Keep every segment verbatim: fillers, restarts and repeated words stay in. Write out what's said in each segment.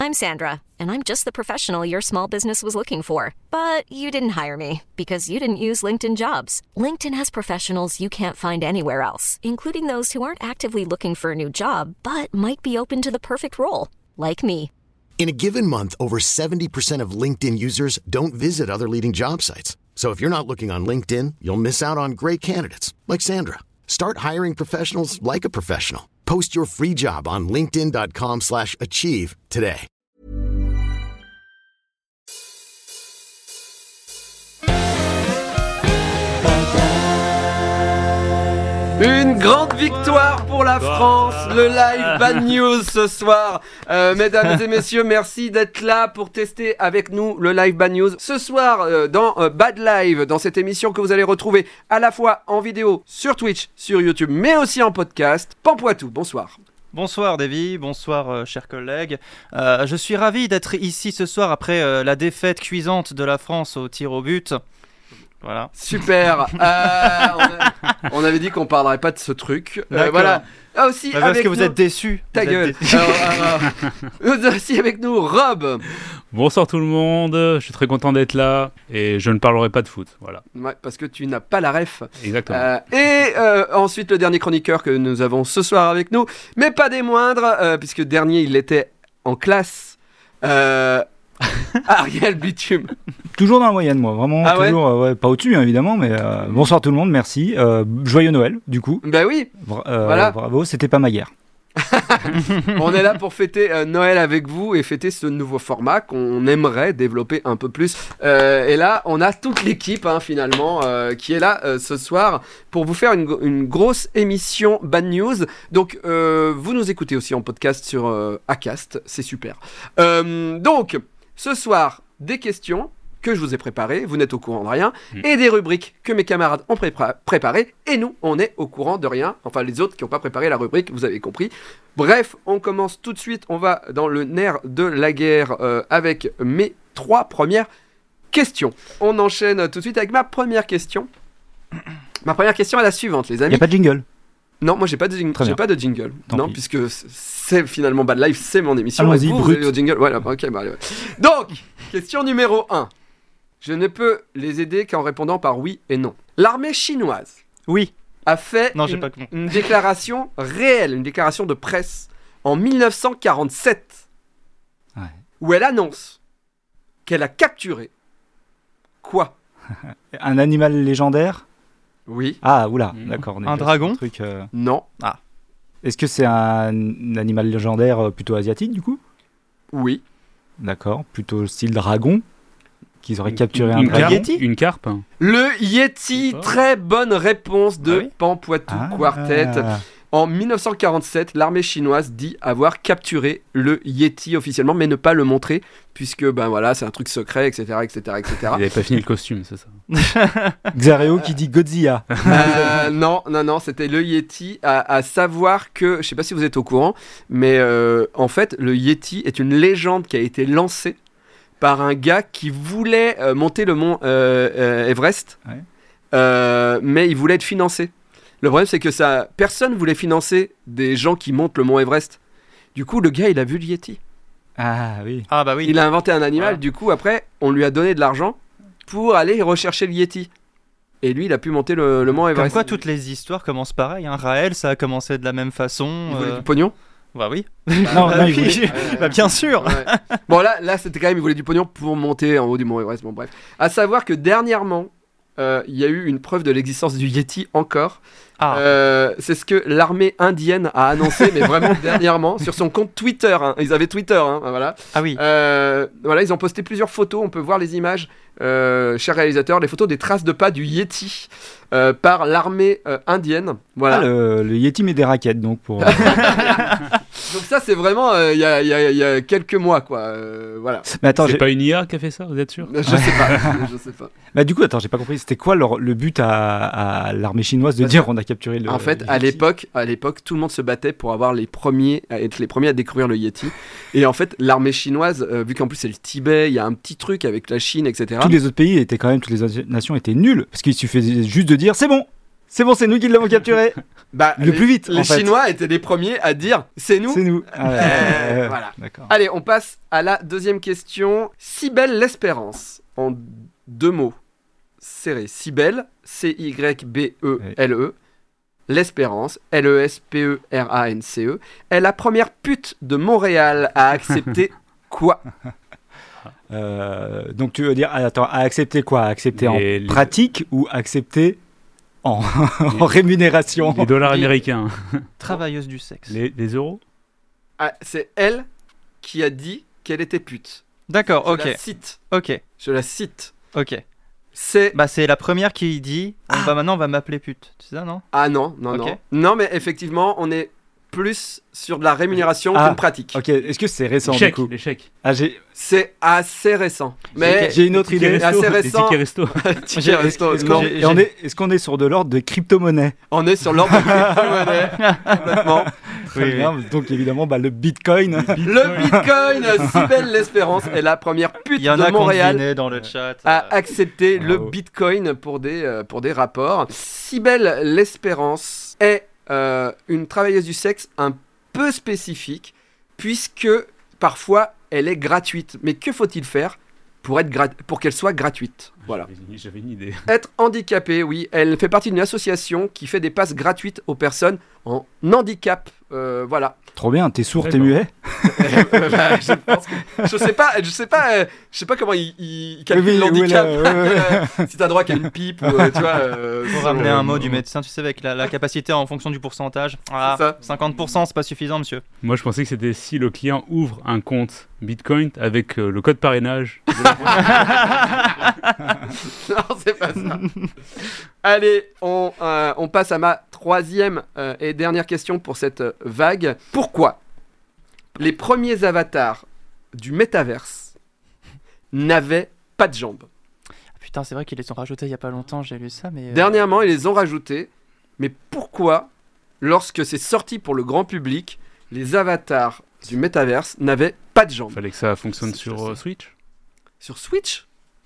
I'm Sandra, and I'm just the professional your small business was looking for. But you didn't hire me because you didn't use LinkedIn Jobs. LinkedIn has professionals you can't find anywhere else, including those who aren't actively looking for a new job, but might be open to the perfect role, like me. In a given month, over seventy percent of LinkedIn users don't visit other leading job sites. So if you're not looking on LinkedIn, you'll miss out on great candidates like Sandra. Start hiring professionals like a professional. Post your free job on linkedin.com slash achieve today. Une grande victoire pour la France, le live Bad News ce soir. Euh, mesdames et messieurs, merci d'être là pour tester avec nous le live Bad News. Ce soir, euh, dans euh, Bad Live, dans cette émission que vous allez retrouver à la fois en vidéo sur Twitch, sur YouTube, mais aussi en podcast. Pampoitou, bonsoir. Bonsoir Davy, bonsoir euh, chers collègues. Euh, je suis ravi d'être ici ce soir après euh, la défaite cuisante de la France au tir au but. Voilà. Super. euh, on, a, on avait dit qu'on parlerait pas de ce truc. Euh, voilà. Ah, aussi bah, parce avec que vous nous... êtes déçus. Ta vous gueule. Déçus. Alors, alors, aussi avec nous, Rob. Bonsoir tout le monde. Je suis très content d'être là et je ne parlerai pas de foot. Voilà. Ouais, parce que tu n'as pas la ref. Exactement. Euh, et euh, ensuite le dernier chroniqueur que nous avons ce soir avec nous, mais pas des moindres, euh, puisque dernier il était en classe. Euh... Ariel Bitume. Toujours dans la moyenne, moi, vraiment. Ah ouais toujours, euh, ouais, pas au-dessus, hein, évidemment, mais euh, bonsoir tout le monde, merci. Euh, joyeux Noël, du coup. Bah oui. Bra- euh, voilà. Bravo, c'était pas ma guerre. On est là pour fêter euh, Noël avec vous et fêter ce nouveau format qu'on aimerait développer un peu plus. Euh, et là, on a toute l'équipe hein, finalement euh, qui est là euh, ce soir pour vous faire une, une grosse émission Bad News. Donc, euh, vous nous écoutez aussi en podcast sur euh, Acast, c'est super. Euh, donc, ce soir, des questions que je vous ai préparées, vous n'êtes au courant de rien, mmh. et des rubriques que mes camarades ont prépar- préparées, et nous, on est au courant de rien, enfin les autres qui n'ont pas préparé la rubrique, vous avez compris. Bref, on commence tout de suite, on va dans le nerf de la guerre euh, avec mes trois premières questions. On enchaîne tout de suite avec ma première question. Ma première question est la suivante, les amis. Il n'y a pas de jingle. Non, moi j'ai pas de, jing- j'ai pas de jingle. Tant non, pis. puisque c'est finalement Bad Life, c'est mon émission. Allons-y, vous, brut. vous avez le jingle. Voilà, ok, bah, allez, ouais. Donc, question numéro un. Je ne peux les aider qu'en répondant par oui et non. L'armée chinoise Oui. a fait non, j'ai une, pas con. une déclaration réelle, une déclaration de presse en dix-neuf cent quarante-sept, ouais. où elle annonce qu'elle a capturé quoi ? Un animal légendaire ? Oui. Ah, oula, mmh. d'accord. On est un pas dragon sur un truc, euh... Non. Ah. Est-ce que c'est un, un animal légendaire euh, plutôt asiatique, du coup ? Oui. D'accord, plutôt style dragon ? Qu'ils auraient capturé un une dragon ? carpe, une carpe. Le Yeti, Oh. très bonne réponse de Ah oui Pampoitou Ah. Quartet. En dix-neuf cent quarante-sept, l'armée chinoise dit avoir capturé le Yeti officiellement, mais ne pas le montrer, puisque ben voilà, c'est un truc secret, et cetera, et cetera, et cetera. Il n'avait pas fini le costume, c'est ça. Xareo qui dit Godzilla. Euh, non, non, non, c'était le Yeti. À, à savoir que, je sais pas si vous êtes au courant, mais euh, en fait, le Yeti est une légende qui a été lancée par un gars qui voulait euh, monter le mont euh, euh, Everest, Ouais. euh, mais il voulait être financé. Le problème, c'est que ça, personne voulait financer des gens qui montent le mont Everest. Du coup, le gars, il a vu le Yeti. Ah oui. Ah bah oui. Il a inventé un animal. Voilà. Du coup, après, on lui a donné de l'argent pour aller rechercher le Yeti. Et lui, il a pu monter le, le mont Comme Everest. quoi toutes les histoires commencent pareil. Hein. Raël, ça a commencé de la même façon. Il voulait euh, du pognon. Bah oui. Non, bah, non, il oui. voulait- bah bien sûr. Ouais. Bon, là, là c'était quand même, il voulait du pognon pour monter en haut du mont Everest. Bon, bref. À savoir que dernièrement, euh, il y a eu une preuve de l'existence du Yeti encore. Ah. Euh, c'est ce que l'armée indienne a annoncé, mais vraiment dernièrement, sur son compte Twitter. Hein. Ils avaient Twitter, hein, voilà. Ah oui. Euh, voilà, ils ont posté plusieurs photos. On peut voir les images, euh, cher réalisateur, les photos des traces de pas du Yeti euh, par l'armée euh, indienne. Voilà. Ah, le, le Yeti met des raquettes, donc pour... euh, Donc ça, c'est vraiment il euh, y, a, y, a, y a quelques mois, quoi. Euh, voilà. Mais attends, C'est j'ai- pas une I A qui a fait ça, vous êtes sûr? Je sais pas. je sais pas. bah, du coup, attends, j'ai pas compris. C'était quoi leur- le but à, à l'armée chinoise de Parce dire que, on a capturé le En fait, le à Yeti. l'époque, à l'époque, tout le monde se battait pour avoir les premiers, à être les premiers à découvrir le Yeti. Et en fait, l'armée chinoise, euh, vu qu'en plus c'est le Tibet, il y a un petit truc avec la Chine, et cetera. Tous les autres pays étaient quand même, toutes les autres nations étaient nulles parce qu'il suffisait juste de dire c'est bon. C'est bon, c'est nous qui l'avons capturé. Bah, Le plus vite, Les en fait. Chinois étaient les premiers à dire c'est nous. C'est nous. Ah ouais, Euh, ouais, ouais. voilà. D'accord. Allez, on passe à la deuxième question. Si belle l'espérance, en deux mots serrés. Si belle, C Y B E L E, l'espérance, L E S P E R A N C E, est la première pute de Montréal à accepter quoi? Euh, donc tu veux dire, attends, à accepter quoi? À accepter en Les- les- pratique ou accepter en, en rémunération? Les dollars Les- américains. Travailleuse du sexe. Les, les euros. Ah, c'est elle qui a dit qu'elle était pute. D'accord, Je ok. la cite. Ok, Je la cite. ok. C'est... Bah, c'est la première qui dit on va maintenant, on va m'appeler pute. C'est ça, non? Ah non, non, Ok. non. Non, mais effectivement, on est plus sur de la rémunération Ah. qu'une pratique. Ok, est-ce que c'est récent Les du chèques. coup? Les chèques. Ah, j'ai, C'est assez récent. Mais j'ai une autre Les idée. tickets assez resto. récent. Les tickets resto. Ticket J'ai- resto, Est-ce non. qu'on j'ai- et on est, est-ce qu'on est sur de l'ordre de crypto-monnaie? On est sur l'ordre de crypto-monnaie. Complètement. Très Oui, bien. Donc évidemment, bah, le bitcoin. Le Bitcoin, si belle l'espérance, est la première pute Il y en de a qui ont Montréal deviné dans le chat. à euh, accepter le Bravo. Bitcoin pour des, euh, pour des rapports. Si belle l'espérance est euh, une travailleuse du sexe un peu spécifique, puisque parfois elle est gratuite. Mais que faut-il faire pour, être grat- pour qu'elle soit gratuite? Voilà. J'avais- J'avais une idée. Être handicapé, oui. Elle fait partie d'une association qui fait des passes gratuites aux personnes en handicap. Euh, voilà. Trop bien. T'es sourd, t'es D'accord. muet. Euh, bah, je pense que je sais pas, je sais pas, euh, je sais pas comment il, il calcule Oui, oui, l'handicap. oui, là, ouais, ouais. Euh, si t'as droit qu'à une pipe, ou, euh, tu vois. Euh, Faut selon- ramener un mot du médecin, tu sais, avec la, la capacité en fonction du pourcentage. Ah, C'est ça. cinquante pour cent, c'est pas suffisant, monsieur. Moi, je pensais que c'était si le client ouvre un compte Bitcoin avec euh, le code parrainage. Non, c'est pas ça. Allez, on, euh, on passe à ma troisième euh, et dernière question pour cette euh, vague. Pourquoi les premiers avatars du métaverse n'avaient pas de jambes? Ah, putain, c'est vrai qu'ils les ont rajoutés il y a pas longtemps, j'ai lu ça, mais. euh, Dernièrement, ils les ont rajoutés. Mais pourquoi, lorsque c'est sorti pour le grand public, les avatars du métaverse n'avaient pas de jambes? Fallait que ça fonctionne C'est- sur je euh, sais. Switch. Sur Switch?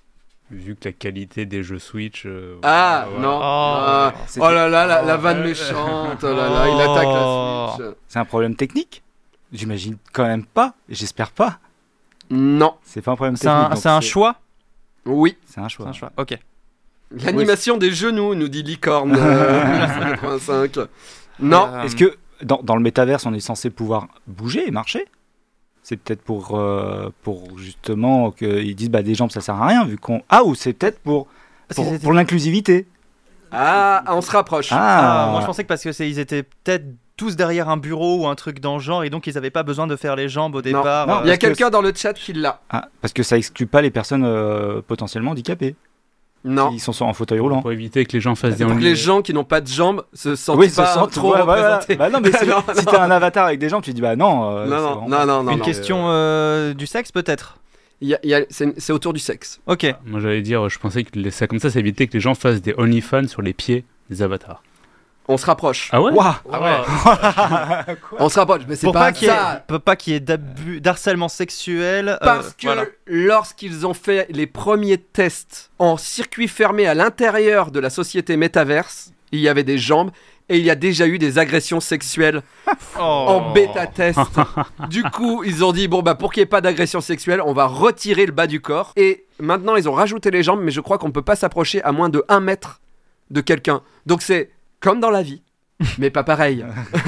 Vu que la qualité des jeux Switch. euh, Ah, voilà. non. Oh, Ah, c'était- oh là là, la, la Oh, vanne euh, méchante. Oh là là, il attaque Oh. la Switch. C'est un problème technique? J'imagine quand même pas. J'espère pas. Non. C'est pas un problème C'est technique. un, donc c'est un choix. Oui. C'est un choix. C'est un choix. Ok. L'animation des genoux, nous dit Licorne. euh, mille neuf cent quatre-vingt-cinq. Non. Euh, Est-ce que dans, dans le métaverse, on est censé pouvoir bouger et marcher? C'est peut-être pour, euh, pour justement qu'ils disent bah, des jambes ça sert à rien vu qu'on. Ah, ou c'est peut-être pour, parce que pour, c'était- pour l'inclusivité. Ah, on se rapproche. Ah, Ah, moi je pensais que parce que c'est, ils étaient peut-être tous derrière un bureau ou un truc dans le genre et donc ils avaient pas besoin de faire les jambes au départ. non, euh, Il y a parce que quelqu'un dans le chat qui l'a. Ah, parce que ça exclut pas les personnes euh, potentiellement handicapées. Non. Qui sont sur- en fauteuil roulant. Pour éviter que les gens fassent des Pour que only- les gens qui n'ont pas de jambes se sentent Oui, se pas sentent- trop ouais, voilà. représentés. Bah non, mais si, Non, si non. t'as un avatar avec des jambes, tu dis bah non. euh, Non, c'est non, vraiment non, pas- non, non. Une non. question euh, du sexe peut-être. Il y a- il y a- c'est c'est autour du sexe. Ok. Moi, j'allais dire, je pensais que les- ça comme ça, ça évitait que les gens fassent des OnlyFans sur les pieds des avatars. On se rapproche. Ah ouais. Ouah. Ah ouais. On se rapproche, mais c'est Pour pas, pas qu'il y ait, ça. pour pas qu'il y ait d'abus, d'harcèlement sexuel. euh, Parce que voilà. lorsqu'ils ont fait les premiers tests en circuit fermé à l'intérieur de la société métaverse, il y avait des jambes et il y a déjà eu des agressions sexuelles Oh. en bêta-test. Du coup, ils ont dit, bon, bah, pour qu'il n'y ait pas d'agression sexuelle, on va retirer le bas du corps. Et maintenant, ils ont rajouté les jambes, mais je crois qu'on ne peut pas s'approcher à moins de un mètre de quelqu'un. Donc c'est comme dans la vie, mais pas pareil.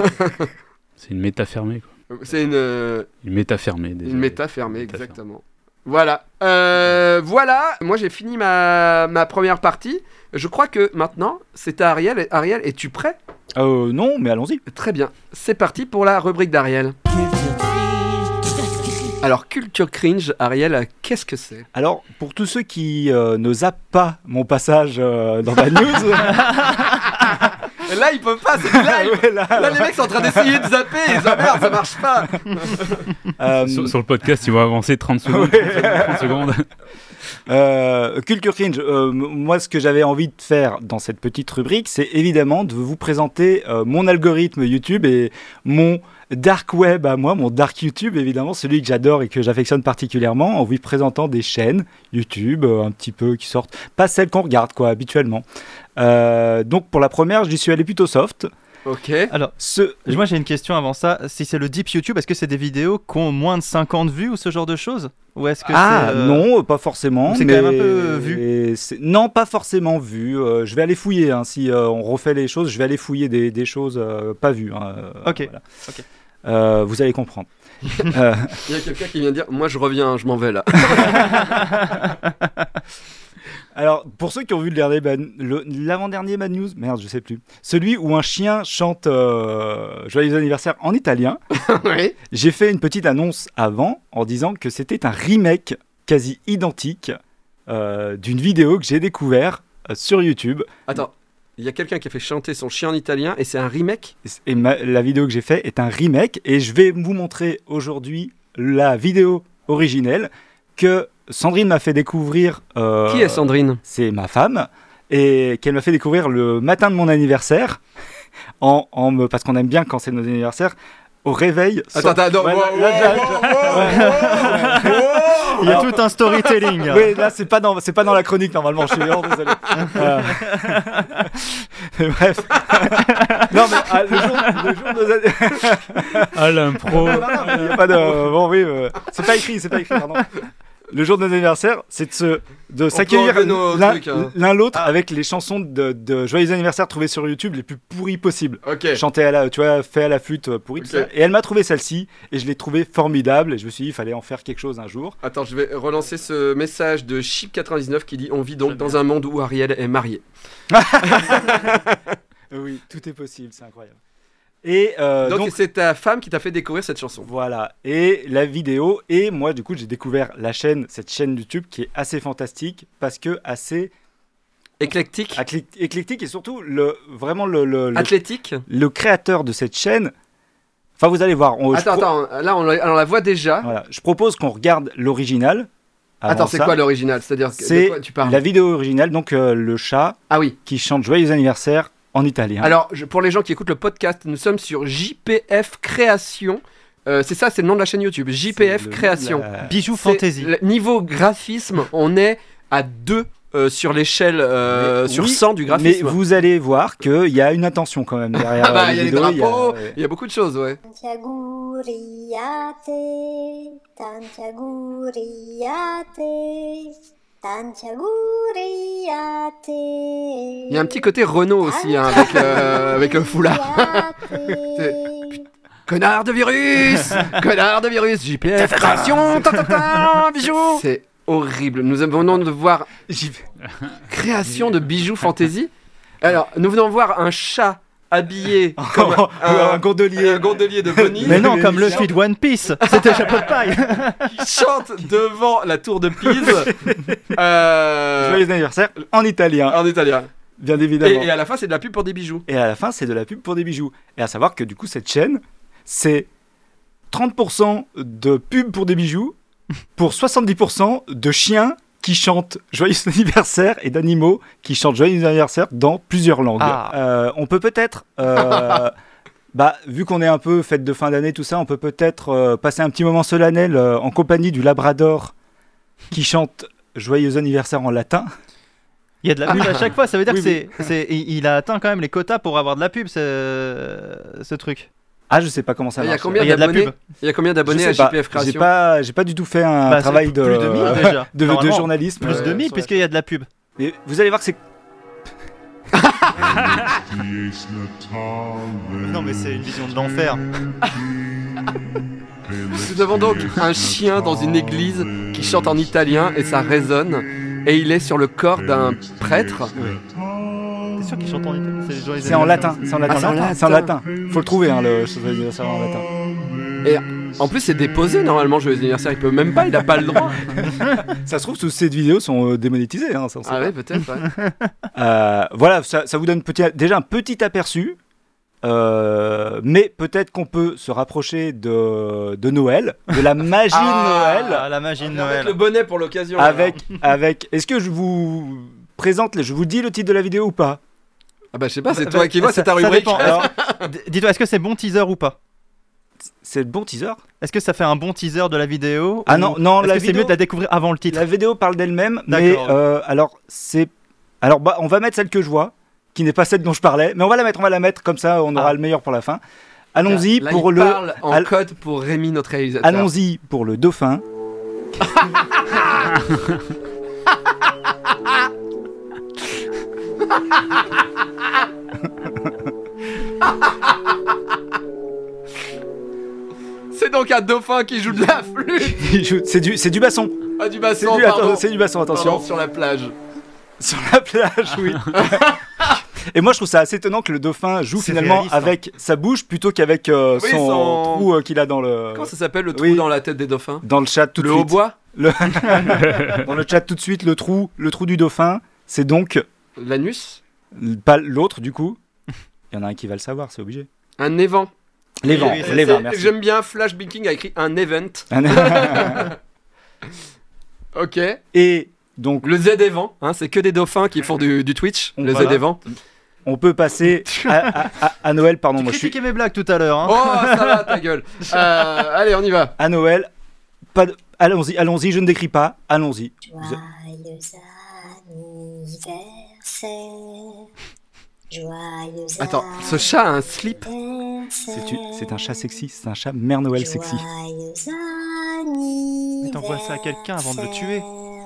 C'est une méta fermée, quoi. C'est une, euh, Une méta fermée, déjà. une méta fermée, Méta exactement. Voilà. Euh, voilà, moi j'ai fini ma, ma première partie. Je crois que maintenant, c'est à Ariel. Ariel, es-tu prêt? Euh, non, mais allons-y. Très bien. C'est parti pour la rubrique d'Ariel. Alors, Culture Cringe, Ariel, qu'est-ce que c'est? Alors, pour tous ceux qui euh, ne zappent pas mon passage euh, dans la news, Là, ils peuvent pas, c'est du live. ouais, là, Là, les mecs sont en train d'essayer de zapper. Ils disent, ah merde, ça marche pas. euh, Sur, sur le podcast, ils vont avancer trente secondes. trente secondes. Euh, Culture Cringe, euh, m- moi ce que j'avais envie de faire dans cette petite rubrique, c'est évidemment de vous présenter euh, mon algorithme YouTube et mon dark web à moi, mon dark YouTube évidemment, celui que j'adore et que j'affectionne particulièrement, en vous présentant des chaînes YouTube euh, un petit peu qui sortent, pas celles qu'on regarde quoi habituellement. Euh, donc pour la première, j'y suis allé plutôt soft. Ok. Alors, Ce... moi j'ai une question avant ça. Si c'est le Deep YouTube, est-ce que c'est des vidéos qui ont moins de cinquante vues ou ce genre de choses? Ou est-ce que Ah c'est, euh... non, pas forcément. c'est mais... quand même un peu vu. c'est... Non, pas forcément vu. Euh, je vais aller fouiller. Hein, si euh, on refait les choses, je vais aller fouiller des, des choses euh, pas vues. Hein, euh, Ok. Voilà. Ok. Euh, vous allez comprendre. euh... Il y a quelqu'un qui vient de dire moi je reviens, je m'en vais là. Alors, pour ceux qui ont vu le dernier Bad- le- l'avant-dernier Mad News, merde, je sais plus, celui où un chien chante euh, Joyeux anniversaire en italien, Oui. j'ai fait une petite annonce avant en disant que c'était un remake quasi identique euh, d'une vidéo que j'ai découvert euh, sur YouTube. Attends, il y a quelqu'un qui a fait chanter son chien en italien et c'est un remake. Et ma- la vidéo que j'ai fait est un remake et je vais vous montrer aujourd'hui la vidéo originelle que Sandrine m'a fait découvrir. euh, Qui est Sandrine? C'est ma femme et qu'elle m'a fait découvrir le matin de mon anniversaire en, en me, parce qu'on aime bien quand c'est nos anniversaires au réveil. Attends, attends, non, Ouais, wow, là, là, wow, là, wow, wow, wow. Il y a tout un storytelling. Oui, là c'est pas dans c'est pas dans la chronique normalement. Je suis vraiment désolé. Euh, mais bref. Non mais ah, le jour, le jour de nos anniversaires. Ah, l'impro. Non, non, non, mais y a pas de. Bon oui, euh, c'est pas écrit, c'est pas écrit. Pardon. Le jour de nos anniversaires, c'est de se de s'accueillir enlever nos l'un, trucs, hein. l'un l'autre avec les chansons de, de joyeux anniversaire trouvées sur YouTube les plus pourries possibles. Ok. Chanté à la, tu vois, fait à la flûte euh, pourrie, tout Ok. ça. Et elle m'a trouvé celle-ci et je l'ai trouvée formidable et je me suis dit il fallait en faire quelque chose un jour. Attends, je vais relancer ce message de Chip quatre-vingt-dix-neuf qui dit on vit donc dans un monde où Ariel est mariée. Oui, tout est possible, c'est incroyable. Et euh, donc donc c'est ta femme qui t'a fait découvrir cette chanson. voilà, et la vidéo, et moi du coup j'ai découvert la chaîne, cette chaîne YouTube qui est assez fantastique parce que assez Éclectique, aclé- éclectique et surtout le, vraiment le, le, le, athlétique. le créateur de cette chaîne, enfin vous allez voir, on, je Attends, pro- attends, là on la, on la voit déjà. voilà, je propose qu'on regarde l'original. Avant Attends, c'est ça. quoi l'original? C'est-à-dire que- de C'est quoi tu parles? la vidéo originale, donc euh, le chat Ah oui. qui chante Joyeux anniversaire en italien. Alors je- pour les gens qui écoutent le podcast, nous sommes sur J P F Création. Euh, c'est ça, c'est le nom de la chaîne YouTube. J P F C'est le- Création. la- Bijoux C'est- fantasy. le- Niveau graphisme, on est à deux euh, sur l'échelle euh, Mais sur oui, cent du Mais graphisme. vous allez voir qu'il y a une intention quand même derrière Ah bah la il y a des vidéo. il y a- drapeaux, ouais. il y a beaucoup de choses, ouais. Tanti auguri a te, tanti auguri a te, tanti auguri a te. Il y a un petit côté Renault aussi, hein, avec, euh, avec le foulard. Connard de virus, connard de virus, J P F Création, ta, ta, ta, bijoux. C'est horrible. Nous venons de voir J'y vais. création de bijoux fantasy. Alors, nous venons de voir un chat habillé comme un, un gondolier. un gondolier de Bonnie Mais non, Mais comme les le gens- feed One Piece. C'était chapeau de paille. qui chante devant la tour de Pise euh, Joyeux anniversaire en italien, en italien. bien Et, évidemment. et à la fin, c'est de la pub pour des bijoux. Et à la fin, c'est de la pub pour des bijoux. Et à savoir que du coup, cette chaîne, c'est trente pour cent de pub pour des bijoux pour soixante-dix pour cent de chiens qui chantent Joyeux anniversaire et d'animaux qui chantent Joyeux anniversaire dans plusieurs langues. Ah. Euh, on peut peut-être, euh, bah, vu qu'on est un peu fête de fin d'année, tout ça, on peut peut-être euh, passer un petit moment solennel euh, en compagnie du Labrador qui chante Joyeux anniversaire en latin. Il y a de la pub à chaque fois. Ça veut dire Oui, que c'est, c'est, il il a atteint quand même les quotas pour avoir de la pub, ce, ce truc. Ah, je sais pas comment ça Il y a marche. combien Il y a de la d'abonnés pub. Il y a combien Je d'abonnés sais à pas. J P F J'ai Création? pas, j'ai pas du tout fait un Bah, c'est travail plus de, de mille déjà. de, de Normalement, journalisme. Plus de euh, mille, sur- puisqu'il y a de la pub. Mais vous allez voir que c'est. Non, mais c'est une vision de l'enfer. Nous avons donc un chien dans une église qui chante en italien et ça résonne. Et il est sur le corps d'un prêtre. T'es sûr qu'il chante en italien? C'est, les joyeux C'est en anniversaire. latin. C'est en Ah, latin. c'est en latin. C'est en latin. Faut le trouver, hein, le joyeux anniversaire en latin. Et en plus, c'est déposé normalement, joyeux anniversaire. Il peut même pas, il a pas le droit. Ça se trouve, toutes ces vidéos sont euh, démonétisées. Hein, ça, on sait Ah pas. ouais, peut-être. Ouais. Euh, voilà, ça, ça vous donne petit, déjà un petit aperçu. Euh, mais peut-être qu'on peut se rapprocher de, de Noël, de la magie Ah, de Noël. Ah, la magie de Avec Noël. le bonnet pour l'occasion. Avec, avec. Est-ce que je vous présente, je vous dis le titre de la vidéo ou pas? Ah bah je sais pas, c'est Bah, toi qui vois, ça- c'est ta ça rubrique. dépend. Alors, d- dis-toi, est-ce que c'est bon teaser ou pas? C'est le bon teaser. Est-ce que ça fait un bon teaser de la vidéo Ah ou non, non, est-ce la que c'est vidéo- mieux de la découvrir avant le titre? La vidéo parle d'elle-même, mais D'accord. euh, alors c'est, alors bah on va mettre celle que je vois, qui n'est pas celle dont je parlais, mais on va la mettre, on va la mettre comme ça, on aura Ah. le meilleur pour la fin. Allons-y Là, pour il le, parle en Al- code pour Rémi, notre réalisateur. allons-y pour le dauphin. C'est donc un dauphin qui joue de la flûte. Il joue- c'est du, c'est du basson. Ah, du C'est basson, du, pardon. attends, c'est du basson, attention. Pardon, sur la plage. Sur la plage, oui. Et moi, je trouve ça assez étonnant que le dauphin joue C'est finalement réaliste, hein. avec sa bouche plutôt qu'avec euh, Oui, son, son- trou euh, qu'il a dans le, Comment ça s'appelle le trou oui. dans la tête des dauphins? dans le chat tout de Le suite. hautbois? Le... dans le chat tout de suite, le trou, le trou du dauphin, c'est donc L'anus? pas l'autre du coup. Il y en a un qui va le savoir, c'est obligé. Un évent. Les vents, oui, c'est- les vents, C'est- merci. J'aime bien Flash Binking a écrit un event. Ok. Et donc, Le Z Event, hein, c'est que des dauphins qui font du, du Twitch. Le Voilà. Z Event. on peut passer à, à- à- à Noël, pardon, Tu moi je suis critiquais mes blagues tout à l'heure. Hein. Oh, ça va, ta gueule. Euh, allez, on y va. à Noël. Pas de... Allons-y, allons-y, je ne décris pas. Allons-y. Vous- Joyeux anniversaire. Joyeux Attends, ce chat a un slip. C'est, tu- c'est un chat sexy, c'est un chat Mère Noël sexy. Joyeux Mais t'envoies ça à quelqu'un avant de le tuer.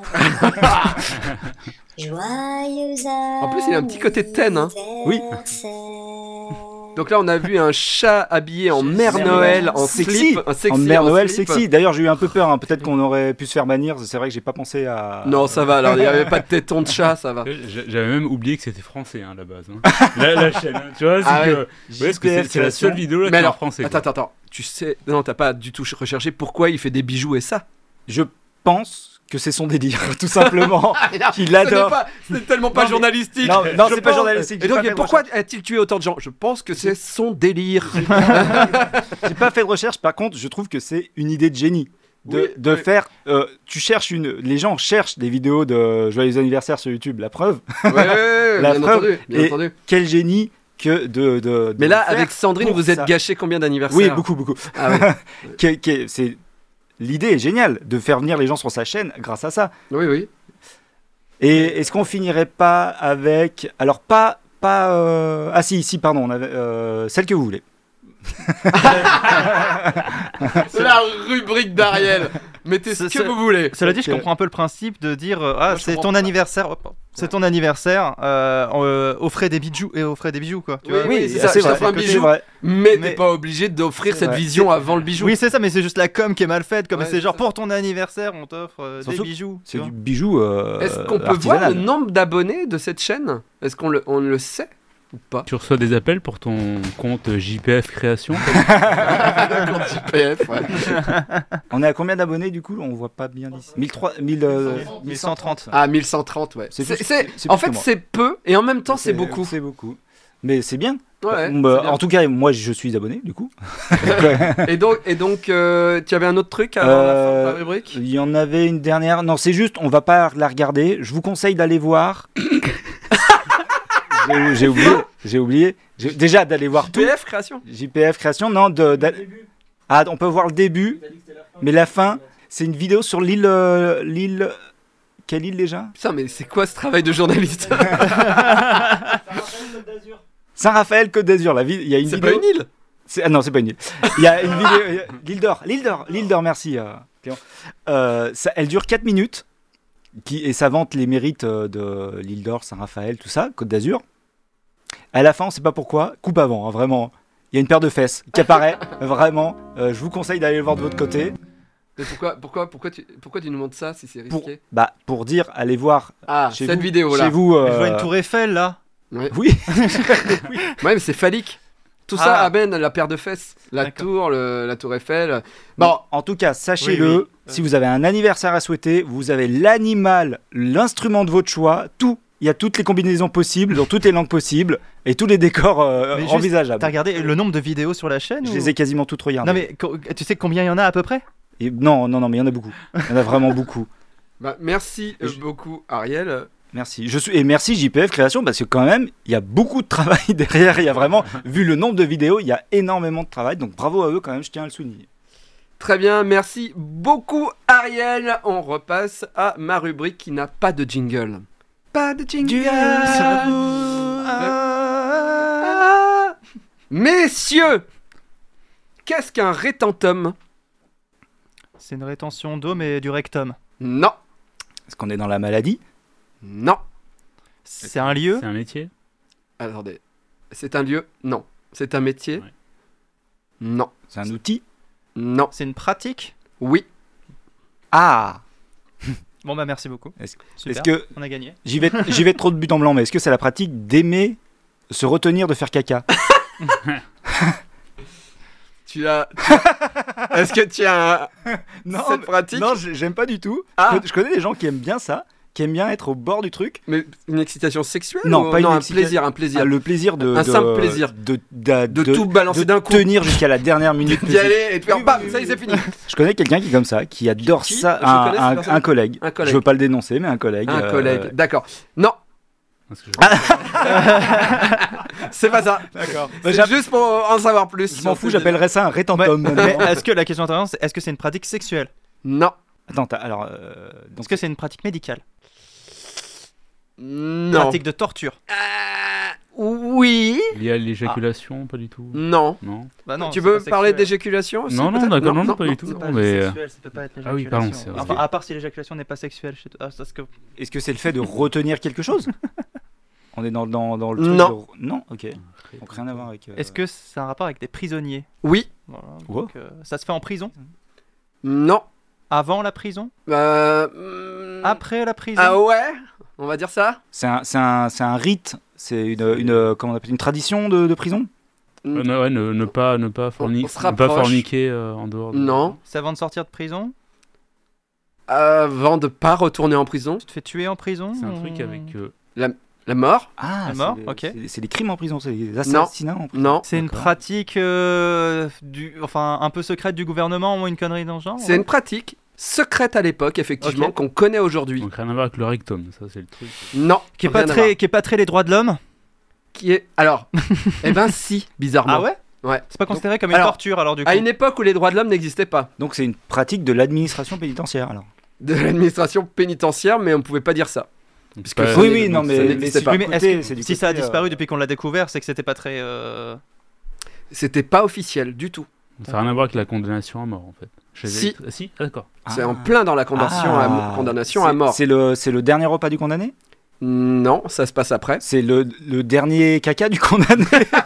Joyeux En plus, il a un petit côté ten, hein. Oui. Donc là, on a vu un chat habillé en Mère Mère Noël, Noël. en Sexy. slip. Un sexy En Mère en Noël slip. sexy. D'ailleurs, j'ai eu un peu peur. hein. Peut-être qu'on aurait pu se faire bannir. C'est vrai que j'ai pas pensé à. Non, ça va, alors il n'y avait pas de téton de chat, ça va. J'- J'avais même oublié que c'était français hein, à la base. hein. la, la chaîne, hein. Tu vois, c'est Ah que, ouais. ouais, parce que c'est, c'est la seule vidéo là Mais qui est en alors, français. attends, quoi. attends, attends. Tu sais, non, t'as pas du tout recherché pourquoi il fait des bijoux et ça. Je pense que c'est son délire, tout simplement. Qu'il Ce n'est adore. pas- C'est tellement pas Non, mais- journalistique. Non, non, Je c'est pas pense- journalistique. Et j'ai donc, pas fait de pourquoi recherche. a-t-il tué autant de gens? Je pense que c'est son délire. J'ai pas fait de recherche. Par contre, je trouve que c'est une idée de génie. De, Oui, de oui. faire. euh, tu cherches une. Les gens cherchent des vidéos de joyeux anniversaire sur YouTube. La preuve. Ouais, ouais, ouais, La bien preuve. entendu, bien Et entendu. Quel génie que de. de- de Mais là, faire avec Sandrine, pour vous êtes ça. gâché combien d'anniversaires? Oui, beaucoup, beaucoup. Ah ouais. Qui- qui- c'est l'idée est géniale de faire venir les gens sur sa chaîne grâce à ça. Oui, oui. Et est-ce qu'on finirait pas avec alors pas pas euh, ah si si pardon on avait euh, celle que vous voulez. La rubrique d'Ariel. Mettez ce C'est- que c'est- vous voulez. Cela dit, je Ok. comprends un peu le principe de dire euh, ah Moi, je c'est comprends ton pas. anniversaire, hop, c'est ton anniversaire, euh, euh, offrez des bijoux et offrez des bijoux quoi. Tu Oui, vois. oui, c'est ça, c'est je vrai. t'offre un C'est bijou. vrai. Mais, Mais- t'es pas obligé d'offrir C'est cette vrai. vision avant le bijou. Oui, c'est ça, mais c'est juste la com qui est mal faite. Comme Ouais, c'est c'est genre ça. pour ton anniversaire, on t'offre euh, des Surtout, bijoux. tu C'est vois. du bijou. Euh, Est-ce qu'on peut voir artisanal. le nombre d'abonnés de cette chaîne? Est-ce qu'on le, on le sait ou pas? Tu reçois des appels pour ton compte J P F Création. Compte J P F, ouais. On est à combien d'abonnés du coup? On voit pas bien d'ici. mille trois cents, mille, euh, mille cent trente. Ah, mille cent trente, ouais. C'est C'est- plus- c'est- c'est en plus fait, que moi. c'est peu et en même temps, c'est beaucoup. C'est beaucoup. Mais c'est bien. Ouais, Bah, c'est bien. en tout cas, moi je suis abonné du coup. Et donc, et donc euh, tu avais un autre truc avant la fin de Euh, ta rubrique? Il y en avait une dernière. Non, c'est juste, on va pas la regarder. Je vous conseille d'aller voir. j'ai, j'ai oublié. J'ai oublié. J'ai- déjà d'aller voir tout. J P F création. J P F création. Non, de, d'a- ah, on peut voir le début, mais la fin, c'est une vidéo sur l'île, euh, l'île. Quelle île déjà? Putain, mais c'est quoi ce travail de journaliste? Saint-Raphaël, Côte d'Azur. La ville, il y a une C'est vidéo. pas une île? C'est- ah non, c'est pas une île. Il y a une vidéo. il y a- L'île d'Or. L'île d'Or. L'île d'Or, merci. euh, Clément. Euh, ça, elle dure quatre minutes. Qui, et ça vante les mérites euh, de l'île d'Or, Saint-Raphaël, tout ça, Côte d'Azur. À la fin, on sait pas pourquoi. Coupe avant, hein, vraiment. Il y a une paire de fesses qui apparaît. Vraiment. Euh, je vous conseille d'aller le voir de votre côté. Mais pourquoi, pourquoi, pourquoi, tu, pourquoi tu nous montres ça si c'est Pour, risqué? bah, pour dire, allez voir Ah, chez cette vous. vidéo là. Chez vous. Je euh, vois une tour Eiffel là. Ouais. Oui. Ouais, mais c'est phallique. Tout ça Ah. amène la paire de fesses, la D'accord. tour, le- la tour Eiffel. Bon, Bon, en tout cas, sachez-le, Oui, oui. si vous avez un anniversaire à souhaiter, vous avez l'animal, l'instrument de votre choix, tout. Il y a toutes les combinaisons possibles, dans toutes les langues possibles, et tous les décors euh, Mais juste, envisageables. T'as regardé le nombre de vidéos sur la chaîne Je ou- les ai quasiment toutes regardées. Non mais co- tu sais combien il y en a à peu près? Et non, non, non, mais il y en a beaucoup. Il y en a vraiment beaucoup. bah, merci euh, Je- beaucoup Ariel. Merci. Je suis... Et merci J P F Création, parce que quand même, il y a beaucoup de travail derrière. Il y a vraiment, vu le nombre de vidéos, il y a énormément de travail. Donc bravo à eux quand même, je tiens à le souligner. Très bien, merci beaucoup Ariel. On repasse à ma rubrique qui n'a pas de jingle. Pas de jingle. Ah. Messieurs, qu'est-ce qu'un rétentum? C'est une rétention d'eau, mais du rectum. Non. Est-ce qu'on est dans la maladie? Non. C'est un lieu? C'est un métier? Attendez. C'est un lieu? Non. C'est un métier? Ouais. Non. C'est un outil? Non. C'est une pratique? Oui. Ah. Bon bah merci beaucoup. Est-ce, Super, est-ce que on a gagné. j'y vais, j'y vais trop de but en blanc, mais est-ce que c'est la pratique d'aimer se retenir de faire caca? Tu as. tu as- Est-ce que tu as un- Non, cette mais- pratique? non, j'ai- j'aime pas du tout. Ah. Je con- Je connais des gens qui aiment bien ça, qui aiment bien être au bord du truc. Mais une excitation sexuelle? Non, ou- pas une un excita- plaisir, un plaisir. Ah, le plaisir de Un de- simple plaisir. de de, De tout balancer de d'un coup. tenir jusqu'à la dernière minute. D'y aller et de faire Oui, bam, oui, ça y est, oui, c'est fini. Je connais quelqu'un qui est comme ça, qui adore Qui ça. Je Un, connais cette un- personne. un collègue. Un collègue. Je veux pas le dénoncer, mais un collègue. Un euh, collègue, d'accord. Non, Parce que je- c'est pas ça. D'accord. C'est Bah, juste pour en savoir plus. je m'en sur fous, ce j'appellerais ça un rétentum. Mais maintenant. est-ce que la question intéressante, c'est est-ce que c'est une pratique sexuelle? Non. Attends, t'as- alors. euh, donc, Est-ce que c'est une pratique médicale? Non. Pratique de torture? Euh, oui. Lié à l'éjaculation, pas du tout. Non. Non. Bah non, tu c'est veux pas parler sexuel. d'éjaculation aussi, Non, non, peut-être d'accord, non, non, pas du tout. C'est pas mais, euh, sexuel, ça peut pas être Ah oui, l'éjaculation. pardon, c'est vrai. Enfin, à part si l'éjaculation n'est pas sexuelle chez toi. Ah, parce que... Est-ce que c'est le fait de retenir quelque chose? On est dans, dans, dans le truc. Non. de- Non, ok. Donc rien à voir avec. euh, Est-ce que c'est un rapport avec des prisonniers? Oui. Voilà, Wow. donc, euh, ça se fait en prison? Non. Avant la prison? Euh... hmm. Après la prison? Ah ouais. On va dire ça. C'est un, c'est un, c'est un rite. C'est une, une, comment on appelle, une tradition de, de prison? Ouais, ne, ouais, ne, ne pas, ne pas, forni- on se ne pas rapproche. forniquer euh, en dehors. De... Non. C'est avant de sortir de prison? Avant de pas retourner en prison. Tu te fais tuer en prison? C'est un ou- truc avec. euh, La mort. Ah, La c'est mort, des- ok. C'est, c'est des crimes en prison, c'est des assassinats en prison. Non. C'est une D'accord. pratique euh, du, enfin, un peu secrète du gouvernement ou une connerie dans le genre? C'est ouais. une pratique secrète à l'époque, effectivement, Ok. qu'on connaît aujourd'hui. Donc rien à voir avec le rectum, ça c'est le truc. Non. Qui est pas rien à voir. très, qui est pas très les droits de l'homme? Qui est. Alors. eh ben si, bizarrement. Ah ouais? Ouais. C'est pas considéré comme une alors, torture alors du coup? À une époque où les droits de l'homme n'existaient pas. Donc c'est une pratique de l'administration pénitentiaire alors. De l'administration pénitentiaire, mais on pouvait pas dire ça. Donc, Puisque pas- ça Oui, n'est- oui, non, ça mais, mais n'existait c'est pas. du Oui, mais est-ce côté- que- c'est du si ça a côté, disparu euh, depuis qu'on l'a découvert, c'est que c'était pas très. euh, C'était pas officiel du tout. Ça n'a rien à voir avec la condamnation à mort en fait. Je les ai- Si. Ah, si, ah, d'accord. C'est ah. en plein dans la condamnation, à, Ah. condamnation C'est- à mort. C'est le, c'est le dernier repas du condamné? Non, ça se passe après. C'est le, le dernier caca du condamné?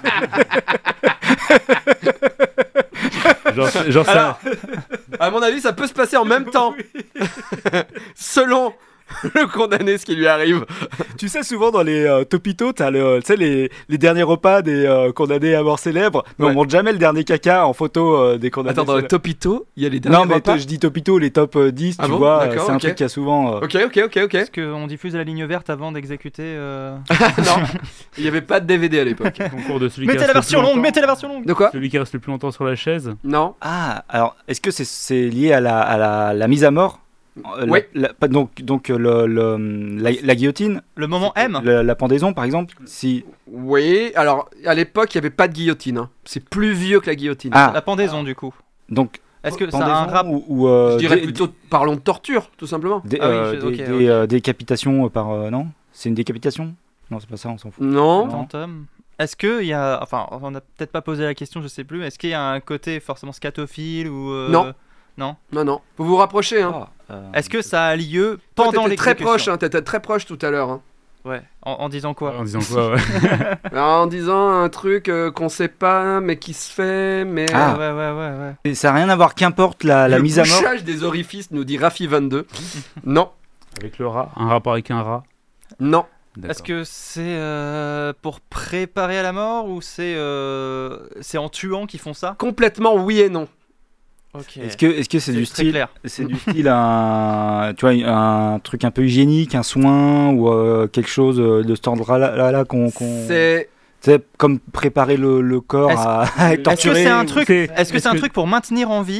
Genre, genre Alors, ça. à mon avis, ça peut se passer en même temps. Selon le condamné, ce qui lui arrive. Tu sais, souvent dans les euh, topitos, t'as le, tu sais, les, les derniers repas des euh, condamnés à mort célèbres, mais Ouais. on montre jamais le dernier caca en photo euh, des condamnés. Attends, dans le célèbres. topito, il y a les derniers Non, mais repas. t- je dis topito, les top euh, dix, Ah tu bon vois, euh, D'accord, c'est un ok. truc qui a souvent. euh, Ok, ok, ok, ok. Est-ce qu'on diffuse la ligne verte avant d'exécuter euh, non, il n'y avait pas de D V D à l'époque. Concours de celui qui Mettez reste la le version plus longue, longtemps- mettez la version longue. De quoi? Celui qui reste le plus longtemps sur la chaise. Non. Ah, alors, est-ce que c'est, c'est lié à la, à la, la mise à mort? Euh, la- Oui. la- pas- donc, donc euh, le, le- la, la guillotine, Le moment M. la, la pendaison par exemple. Si. Oui, alors à l'époque, il n'y avait pas de guillotine. hein. C'est plus vieux que la guillotine. Ah, La pendaison du coup. donc. Est-ce que ça a pendaison un rap? ou, ou, euh, Je dirais dé- plutôt, parlons de torture, tout simplement. dé- Ah oui, euh, je- des, ok, des, ok. euh, décapitations par. euh, non? C'est une décapitation? Non, c'est pas ça, on s'en fout. Non. Non. Phantom. Est-ce qu'il y a, enfin, on n'a peut-être pas posé la question, je sais plus. Est-ce qu'il y a un côté forcément scatophile ou euh, Non. Non. Non, non. Faut vous rapprocher. Hein. Ah, euh, Est-ce que ça a lieu Toi, pendant t'étais très l'exécution? proche, hein. T'étais très proche tout à l'heure. Hein. Ouais. En, en disant quoi? En disant quoi, ouais. Alors, en disant un truc euh, qu'on sait pas, mais qui se fait, mais. Ah. Ouais, ouais, ouais, ouais. Et ça n'a rien à voir, qu'importe la, la le mise à mort. bouchage des orifices, nous dit Rafi vingt-deux. Non, Avec le rat. Un rapport avec un rat. non. D'accord. Est-ce que c'est euh, pour préparer à la mort ou c'est euh, c'est en tuant qu'ils font ça? Complètement oui et non. Ok. Est-ce que est-ce que c'est, du très style clair. c'est du style un tu vois un truc un peu hygiénique, un soin ou euh, quelque chose de cet ordre-là là, là, qu'on, qu'on... C'est. C'est comme préparer le, le corps Est-ce- à, à être Est-ce que torturé c'est un ou- truc? c'est- Est-ce que est-ce c'est un que- truc pour maintenir en vie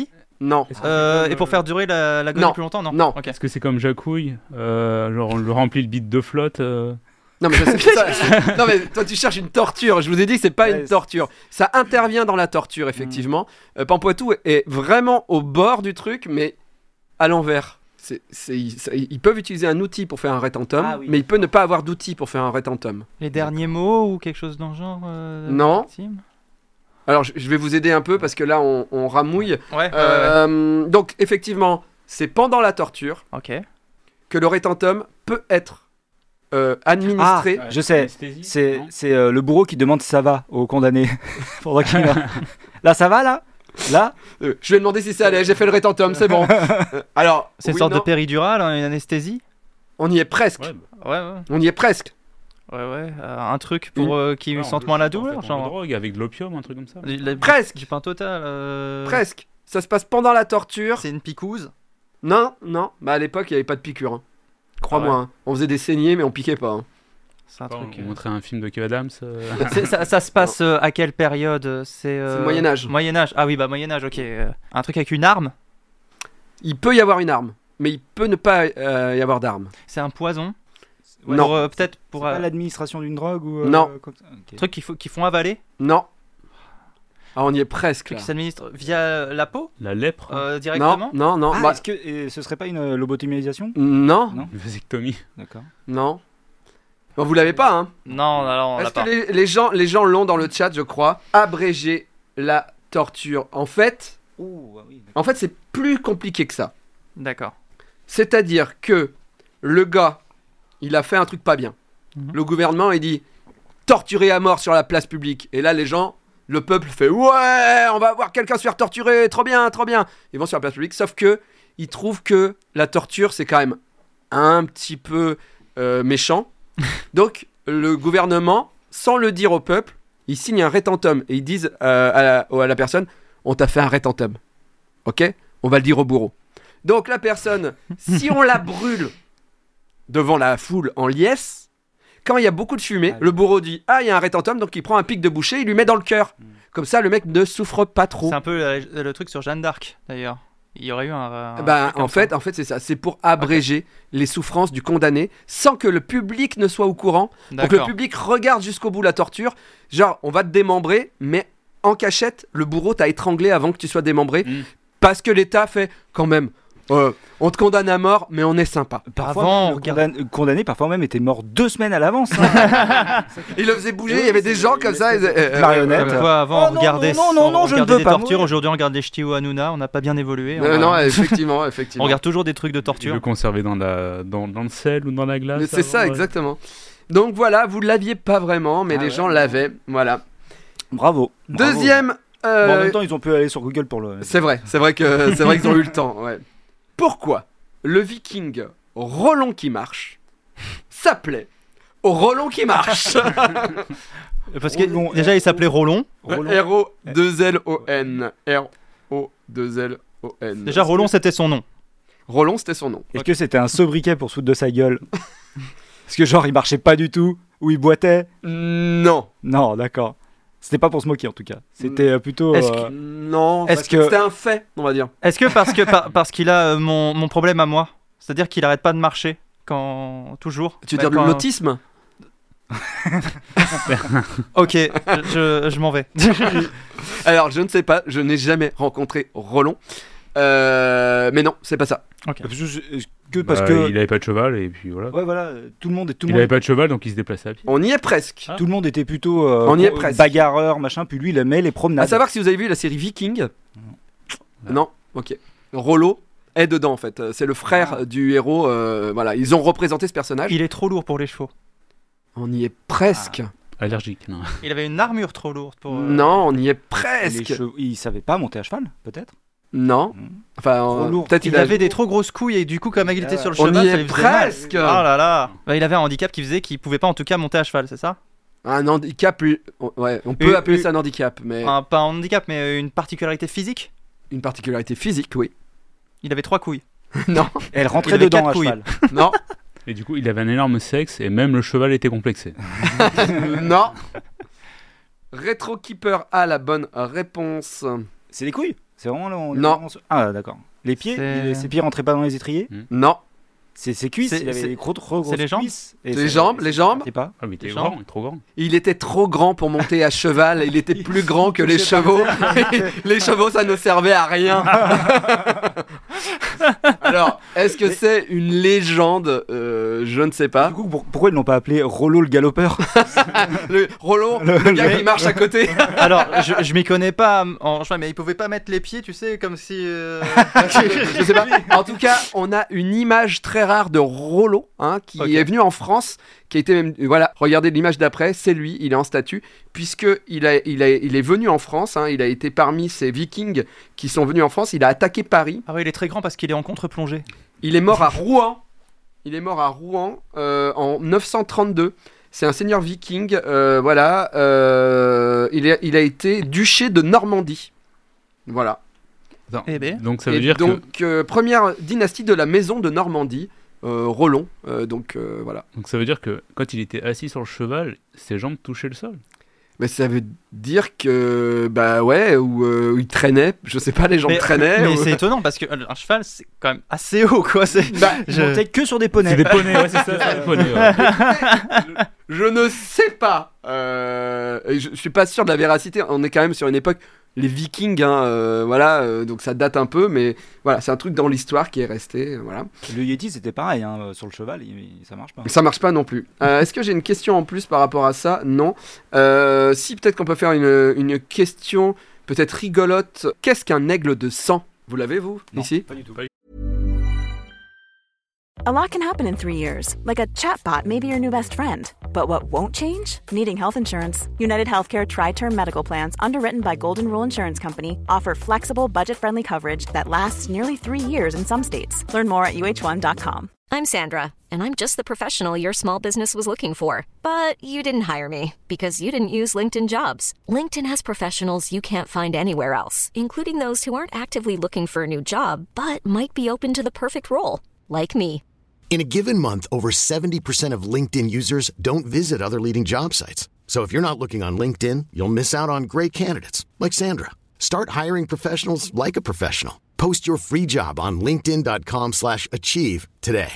Non. Euh, et pour faire durer la, la gomme Non. plus longtemps, non. Non. Ok. Est-ce que c'est comme Jacouille euh, Genre on le remplit le bide de flotte euh... Non mais, ça, c'est- ça- non mais toi tu cherches une torture, je vous ai dit que c'est pas Ouais, une torture. Ça intervient dans la torture effectivement. Euh, Pampoitou est vraiment au bord du truc mais à l'envers. C'est, c'est, ils, ça- ils peuvent utiliser un outil pour faire un rétentum, Ah oui. mais il peut ne pas avoir d'outil pour faire un rétentum. Les derniers mots ou quelque chose dans le genre euh, Non. Maxime Alors je, je vais vous aider un peu parce que là on, on ramouille. Ouais, ouais, ouais, ouais. Euh, donc effectivement, c'est pendant la torture Ok. que le rétentum peut être euh, administré. Je sais, c'est, c'est euh, le bourreau qui demande si ça va au condamné pendant qu'il meurt. Là, ça va, là Là Euh, je lui ai demandé si ça allait, j'ai fait le rétentum, c'est bon. Euh, alors, C'est une oui, sorte non, de péridurale, hein, une anesthésie on y est presque. Ouais, bah, Ouais, ouais. On y est presque. Ouais, ouais. euh, un truc pour Une- euh, qu'ils ouais, on sentent le- moins la en fait, on douleur, le genre. drogue avec de l'opium, un truc comme ça. Du- la- Presque. Du pain total. euh, Presque. Ça se passe pendant la torture. C'est une picouse. Non, non. Bah à l'époque, il n'y avait pas de piqûre. hein. Crois-moi. Ah ouais. hein. On faisait des saignées, mais on piquait pas. hein. C'est un Pas, truc. on euh, montrait un film de Kev Adams. euh, c'est- ça, ça se passe euh, à quelle période C'est euh, C'est le Moyen Âge. Moyen Âge. Ah oui, bah Moyen Âge, ok. euh, Un truc avec une arme. Il peut y avoir une arme, mais il peut ne pas euh, y avoir d'arme. C'est un poison. Non. Pour, euh, peut-être C'est pour pas euh, l'administration d'une drogue ou... euh, Non. comme ça Ok. un truc qu'il faut, qu'ils font avaler. Non. Ah, on y est presque. Truc Là. qui s'administre via la peau La lèpre, euh, Non, directement. non, non. Ah, bah, est-ce que et ce serait pas une euh, lobotomisation non, Non. une vasectomie. D'accord. non. Bon, vous l'avez pas, hein. Non, alors on l'a Est-ce que pas. les, les gens, les gens l'ont dans le chat, je crois. Abréger la torture. En fait, Ouh, ah oui, en fait, c'est plus compliqué que ça. D'accord. C'est-à-dire que le gars, il a fait un truc pas bien. Mhm. Le gouvernement, il dit torturer à mort sur la place publique. Et là, les gens, le peuple fait ouais, on va voir quelqu'un se faire torturer, trop bien, trop bien. Ils vont sur la place publique, sauf que ils trouvent que la torture, c'est quand même un petit peu euh, méchant. Donc, le gouvernement, sans le dire au peuple, ils signent un rétentum et ils disent euh, à, la, à la personne on t'a fait un rétentum. Ok ? On va le dire au bourreau. Donc, la personne, si on la brûle devant la foule en liesse, quand il y a beaucoup de fumée, Ah, le bourreau dit ah, il y a un rétentum, donc il prend un pic de boucher, il lui met dans le cœur. Mm. Comme ça, le mec ne souffre pas trop. C'est un peu le, le truc sur Jeanne d'Arc, d'ailleurs. Il y aurait eu un. un Bah, truc comme en fait, ça. en fait, c'est ça. C'est pour abréger les souffrances du condamné sans que le public ne soit au courant. Pour que le D'accord. public regarde jusqu'au bout la torture. Genre, on va te démembrer, mais en cachette, le bourreau t'a étranglé avant que tu sois démembré. Mm. Parce que l'État fait quand même. euh, on te condamne à mort, mais on est sympa. Parfois, Avant, le regarde- condamné, condamné, parfois même, était mort deux semaines à l'avance. hein. Il le faisait bouger, il y avait des gens comme ça. ils- euh, euh, Marionnette. Comme quoi, avant, Oh on non, regardait, non, non, non, on je ne regardait veux des pas tortures. mourir. Aujourd'hui, on regarde les ch'tis ou Hanouna. On n'a pas bien évolué. On, euh, va- non, effectivement, on effectivement. regarde toujours des trucs de Tu torture. le conserver dans, la, dans, dans le sel ou dans la glace. Mais c'est ça, avant, ouais. exactement. Donc voilà, vous l'aviez pas vraiment, mais Ah les ouais, gens non. l'avaient. Voilà. Bravo. Bravo. Deuxième. euh, Bon, en même temps, ils ont pu aller sur Google pour le. C'est vrai, c'est vrai que c'est vrai qu'ils ont eu le temps. Ouais. Pourquoi le Viking Rollon qui marche s'appelait Rollon qui marche? Parce que Rollon, déjà, il s'appelait Rollon. Rollon. R O deux L O N. R O deux L O N. Déjà, Rollon, c'était son nom. Rollon, c'était son nom. Est-ce que c'était un sobriquet pour se foutre de sa gueule Parce que genre, il marchait pas du tout, ou il boitait Non. Non, d'accord. C'était pas pour se moquer en tout cas. C'était euh, plutôt. Est-ce euh, Non. Est-ce parce que que- c'était un fait, on va dire. Est-ce que parce que par- parce qu'il a euh, mon, mon problème à moi, c'est-à-dire qu'il arrête pas de marcher quand toujours. Tu veux Même dire quand- de l'autisme? Ok, je, je m'en vais. Alors, je ne sais pas, je n'ai jamais rencontré Rollon. Euh, mais non, c'est pas ça. parce que- que parce Bah, que. Il avait pas de cheval et puis voilà. Ouais, voilà, euh, tout le monde, tout le Il monde, avait pas de cheval donc il se déplaçait à pied. On y est presque. Ah. tout le monde était plutôt. euh, On y est con- presque. Bagarreur, machin. Puis lui, il aimait les À promenades. savoir que si vous avez vu la série Viking. Non, ok. Rollo est dedans en fait. C'est le frère Ah. du héros. euh, voilà, ils ont représenté ce personnage. Il est trop lourd pour les chevaux. On y est presque. Allergique, non. Il avait une armure trop lourde pour. euh, Non, on y est Les presque. chevaux- il savait pas monter à cheval, peut-être. Non. Hmm. Enfin, Trop euh, lourd. peut-être Il il, a- avait des trop grosses couilles et du coup, comme il était sur le On cheval, y ça est lui faisait mal. presque. Oh là là. Bah, il avait un handicap qui faisait qu'il pouvait pas en tout cas monter à cheval, c'est ça? un handicap. lui- Ouais, on peut Et- appeler et- ça un handicap, mais Un- Pas un handicap, mais une particularité physique. une particularité physique, oui. Il avait trois couilles. non, Elle Il rentrait avait dedans quatre à couilles. cheval. non, Et du coup, il avait un énorme sexe et même le cheval était complexé. non. Retro Keeper a la bonne réponse. C'est les couilles. C'est vraiment le. on est Non. vraiment sur- Ah, d'accord. Les pieds C'est- il- Ses pieds rentraient pas dans les étriers Non. C'est ses cuisses. C'est- Il avait c'est- des gros, trop grosses c'est les jambes cuisses. Et Les ça- jambes, ça- les ça jambes. partait pas. Ah, mais t'es Les grand, gens. il est trop grand. Il était trop grand pour monter à cheval, il était plus grand que les chevaux. Les chevaux, ça ne servait à rien. Alors, est-ce que c'est une légende Euh, Je ne sais pas. Du coup, pour- pourquoi ils l'ont pas appelé Rollo le galopeur Le Rollo, Le- le gars le- qui marche à côté. Alors, je, je m'y connais pas en cheval, mais il pouvait pas mettre les pieds, tu sais, comme si. euh, Je sais pas. En tout cas, on a une image très rare de Rollo, hein, qui Ok. est venu en France, qui a été même. Voilà, regardez l'image d'après, c'est lui, il est en statue, puisque il, a, il, a, il est venu en France, hein, il a été parmi ces Vikings qui sont venus en France, il a attaqué Paris, Ah ouais, il est très grand parce qu'il est en contre-plongée. il est mort à Rouen, il est mort à Rouen euh, en neuf cent trente-deux. C'est un seigneur viking, euh, voilà, euh, il, a, il a été duché de Normandie. Voilà. Attends, Eh ben. Donc ça veut Et dire donc, que euh, première dynastie de la maison de Normandie, euh, Rollon. euh, donc euh, voilà. donc ça veut dire que quand il était assis sur le cheval, ses jambes touchaient le sol. Mais ça veut dire que bah ouais, ou euh, il traînait, je sais pas, les jambes Mais, traînaient. mais ou- c'est étonnant parce que euh, un cheval, c'est quand même assez haut, quoi. C'est... Bah, Ils Je- montaient que sur des poneys. C'est des poneys, ouais, c'est ça, c'est des poneys. Ouais. je ne sais pas. Euh, et je, je suis pas sûr de la véracité. On est quand même sur une époque, les Vikings, hein, euh, voilà, euh, donc ça date un peu, mais voilà, c'est un truc dans l'histoire qui est resté, euh, voilà. Le Yeti, c'était pareil. Hein, sur le cheval, il- il- ça marche pas. Ça marche pas non plus. Euh, Est-ce que j'ai une question en plus par rapport à ça? Non. Euh, si, peut-être qu'on peut faire une, une question peut-être rigolote. Qu'est-ce qu'un aigle de sang? Vous l'avez, vous, Non, ici? pas du tout. A lot can happen in three years, like a chatbot may be your new best friend. But what won't change? Needing health insurance. United Healthcare Tri-Term Medical Plans, underwritten by Golden Rule Insurance Company, offer flexible, budget-friendly coverage that lasts nearly three years in some states. Learn more at U H one dot com. I'm Sandra, and I'm just the professional your small business was looking for. But you didn't hire me because you didn't use LinkedIn Jobs. LinkedIn has professionals you can't find anywhere else, including those who aren't actively looking for a new job, but might be open to the perfect role, like me. In a given month, over seventy percent of LinkedIn users don't visit other leading job sites. So if you're not looking on LinkedIn, you'll miss out on great candidates like Sandra. Start hiring professionals like a professional. Post your free job on linkedin dot com slash achieve today.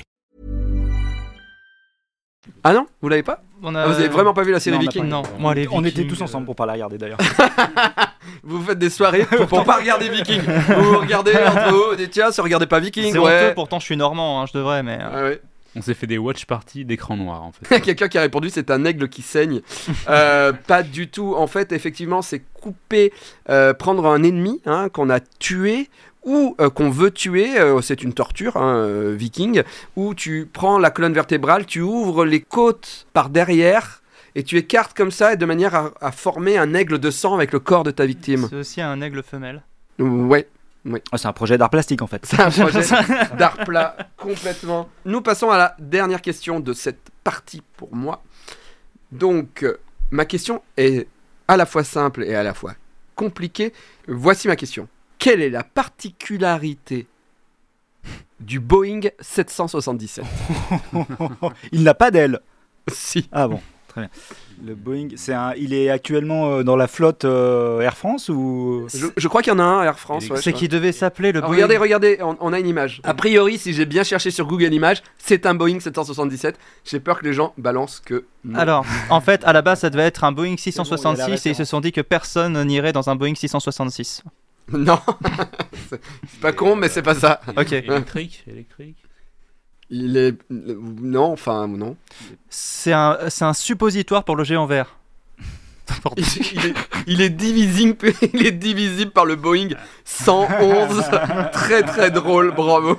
Ah non? Vous l'avez pas? On Ah, vous avez vraiment pas vu la série non, on a Viking? Non, moi les On était Vikings, tous ensemble euh, pour pas la regarder d'ailleurs. Vous faites des soirées pour, pour pas regarder Viking. Vous regardez entre vous, vous dites tiens, si vous regardez pas Viking, C'est ouais. honteux, pourtant je suis normand, hein, je devrais, mais. euh, Ah ouais. On s'est fait des watch parties d'écran noir en fait. Quelqu'un qui a répondu c'est un aigle qui saigne. Euh, pas du tout. En fait, effectivement, c'est couper, euh, prendre un ennemi hein, qu'on a tué ou euh, qu'on veut tuer. Euh, c'est une torture, hein, euh, viking, où tu prends la colonne vertébrale, tu ouvres les côtes par derrière et tu écartes comme ça et de manière à, à former un aigle de sang avec le corps de ta victime. C'est aussi un aigle femelle. Ouais. Ah, c'est un projet d'art plastique en fait. C'est un projet d'art plat complètement. Nous passons à la dernière question de cette partie pour moi. Donc, euh, ma question est à la fois simple et à la fois compliquée. Voici ma question. Quelle est la particularité du Boeing sept cent soixante-dix-sept? Il n'a pas d'aile. Si. Ah bon, très bien. Le Boeing, c'est un, il est actuellement euh, dans la flotte euh, Air France ou Je, je crois qu'il y en a un à Air France. ouais, C'est je qui devait s'appeler le crois. Boeing. Regardez, regardez, on, on a une image. A priori, si j'ai bien cherché sur Google Images, c'est un Boeing sept cent soixante-dix-sept. J'ai peur que les gens balancent que non. Alors, en fait, à la base, ça devait être un Boeing six cent C'est bon, il y a soixante-six la et ils se référence. sont dit que personne n'irait dans un Boeing six cent soixante-six. Non, c'est c'est pas con, mais c'est pas ça. Ok. Électrique, électrique. Il est. Non, enfin, non. C'est un, c'est un suppositoire pour le géant vert. Il, il est, il est divisible, il est divisible par le Boeing cent onze. Très très drôle, bravo.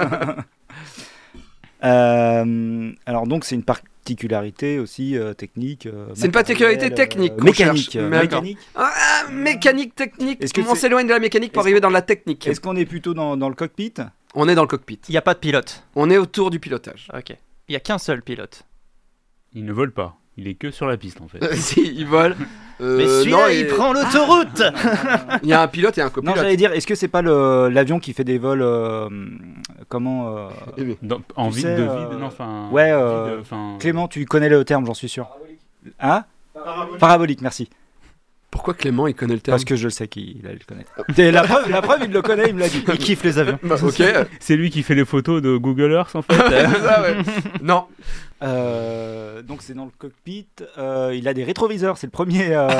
Euh, alors donc c'est une particularité aussi euh, technique. euh, C'est une particularité matérielle, technique euh, qu'on mécanique. cherche. euh, Mais mécanique. Ah, mécanique, technique. Est-ce que on c'est- s'éloigne de la mécanique pour Est-ce arriver qu'on- dans la technique. Est-ce qu'on est plutôt dans, dans le cockpit? On est dans le cockpit. Il n'y a pas de pilote. On est autour du pilotage. Ok. Il n'y a qu'un seul pilote. Il ne vole pas. Il est que sur la piste en fait. Euh, si, il vole. Euh, Mais celui-là, non, il et- prend l'autoroute. Il y a un pilote et un Non, copilote. j'allais dire, est-ce que c'est pas le- l'avion qui fait des vols euh, comment euh, Eh bien, Dans- en Tu vide sais, de euh, vide, non, enfin. ouais, vide, euh, enfin, Clément, tu connais le terme, j'en suis sûr. Hein? Parabolique. Parabolique, merci. Pourquoi Clément il connaît le terme? Parce que je le sais qu'il allait le connaître. Et la preuve, la preuve, il le connaît, il me l'a dit. Il kiffe les avions. Bah, ok. C'est lui qui fait les photos de Google Earth en fait. C'est ça, ouais. Non. Euh, donc c'est dans le cockpit. Euh, il a des rétroviseurs, c'est le premier. Euh...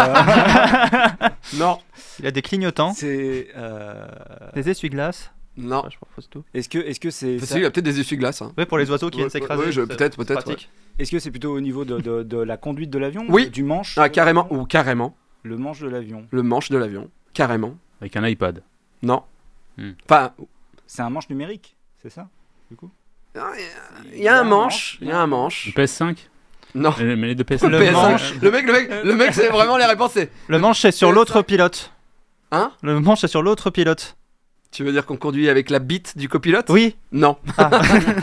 Non. Il a des clignotants, c'est. Euh... des essuie-glaces. Non. Ouais, je propose tout. Est-ce que, est-ce que c'est. Parce ça- qu'il y a peut-être des essuie-glaces. Hein. Ouais, pour les oiseaux qui viennent Ouais, s'écraser. ouais, je- c'est- peut-être, c'est peut-être, pratique. Est-ce que c'est plutôt au niveau de, de, de la conduite de l'avion? Oui. Du manche. Ah carrément ou carrément. Le manche de l'avion. Le manche de l'avion. Carrément. Avec un iPad. Non. Hmm. Enfin, C'est un manche numérique, c'est ça? Du coup. il y a un manche. Il y a un manche. Le P S cinq. Non. Les les de P S Le cinq. Le P S cinq. manche. Le mec, le mec, le mec, c'est vraiment les réponses. C'est. Le manche c'est sur P S l'autre cinq. pilote. Hein? Le manche c'est sur l'autre pilote. Tu veux dire qu'on conduit avec la bite du copilote? Oui. Non. Ah.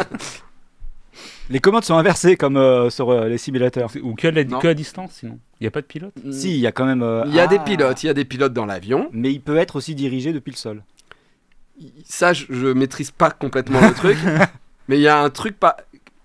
Les commandes sont inversées comme euh, sur euh, les simulateurs. Ou que, la- Non. que à distance sinon. Il n'y a pas de pilote. Si, il y a quand même. euh, Il y a ah. des pilotes. Il y a des pilotes dans l'avion. Mais il peut être aussi dirigé depuis le sol. Ça, je, je maîtrise pas complètement le truc. Mais il y a un truc pas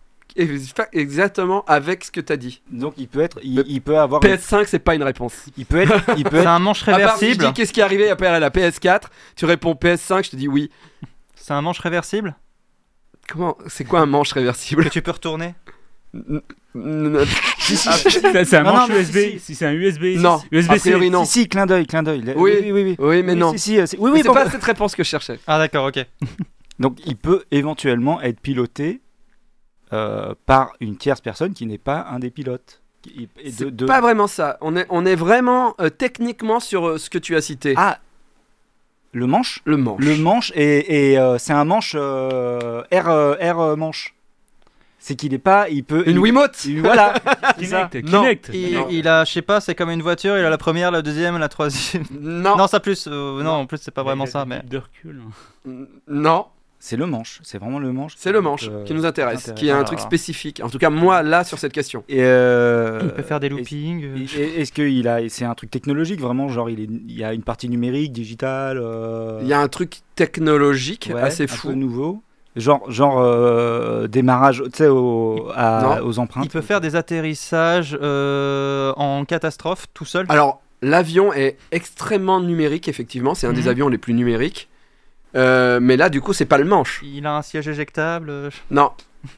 exactement avec ce que t'as dit. Donc il peut être, il, Le il peut avoir. P S cinq, c'est pas une réponse. Il peut être, il peut C'est être. un manche À part si je réversible. dis qu'est-ce qui est arrivé après la P S quatre, tu réponds P S cinq, je te dis oui. C'est un manche réversible Comment? C'est quoi un manche réversible? que tu peux retourner. N- n- Ça, c'est un Non, manche non, mais U S B. si, Si c'est un U S B. Non, U S B a priori C. non. Si, si, clin d'œil, clin d'œil. Oui. oui, oui, oui. Oui, mais Oui, non. Si, si, euh, c'est- oui, Mais oui, c'est bon, pas cette réponse que je cherchais. Ah d'accord, ok. Donc il peut éventuellement être piloté euh, par une tierce personne qui n'est pas un des pilotes. Qui- et de- C'est de- pas vraiment ça. On est, on est vraiment euh, techniquement sur euh, ce que tu as cité. Ah, le manche. Le manche. Le manche et, et, euh, c'est un manche euh, air, euh, air euh, manche. C'est qu'il est pas, il peut. Une il- Wiimote. il- Voilà. c'est ça. Kinect. Non. Kinect. Il, Non. il a, je sais pas, c'est comme une voiture, il a la première, la deuxième, la troisième. Non. Non, ça plus. euh, non, en plus c'est pas vraiment Il y a ça, des mais. types de recul. N- Non. C'est le manche. C'est vraiment le manche. C'est le manche Euh, qui nous intéresse, intéresse. qui est un Ah, truc voilà. spécifique. En tout cas, moi, là, sur cette question. Et euh, Il peut faire des est-ce- loopings. euh, est- Est-ce qu'il a, c'est un truc technologique vraiment, genre il, est, il y a une partie numérique, digitale. euh, Il y a un truc technologique ouais, assez un fou. peu nouveau. Genre, genre euh, démarrage, tu sais, au- à- Non. aux empreintes. Il peut faire des atterrissages euh, en catastrophe tout seul. Alors, l'avion est extrêmement numérique, effectivement. C'est un des Mhm. avions les plus numériques. Euh, mais là, du coup, c'est pas le manche. Il a un siège éjectable. euh, Non.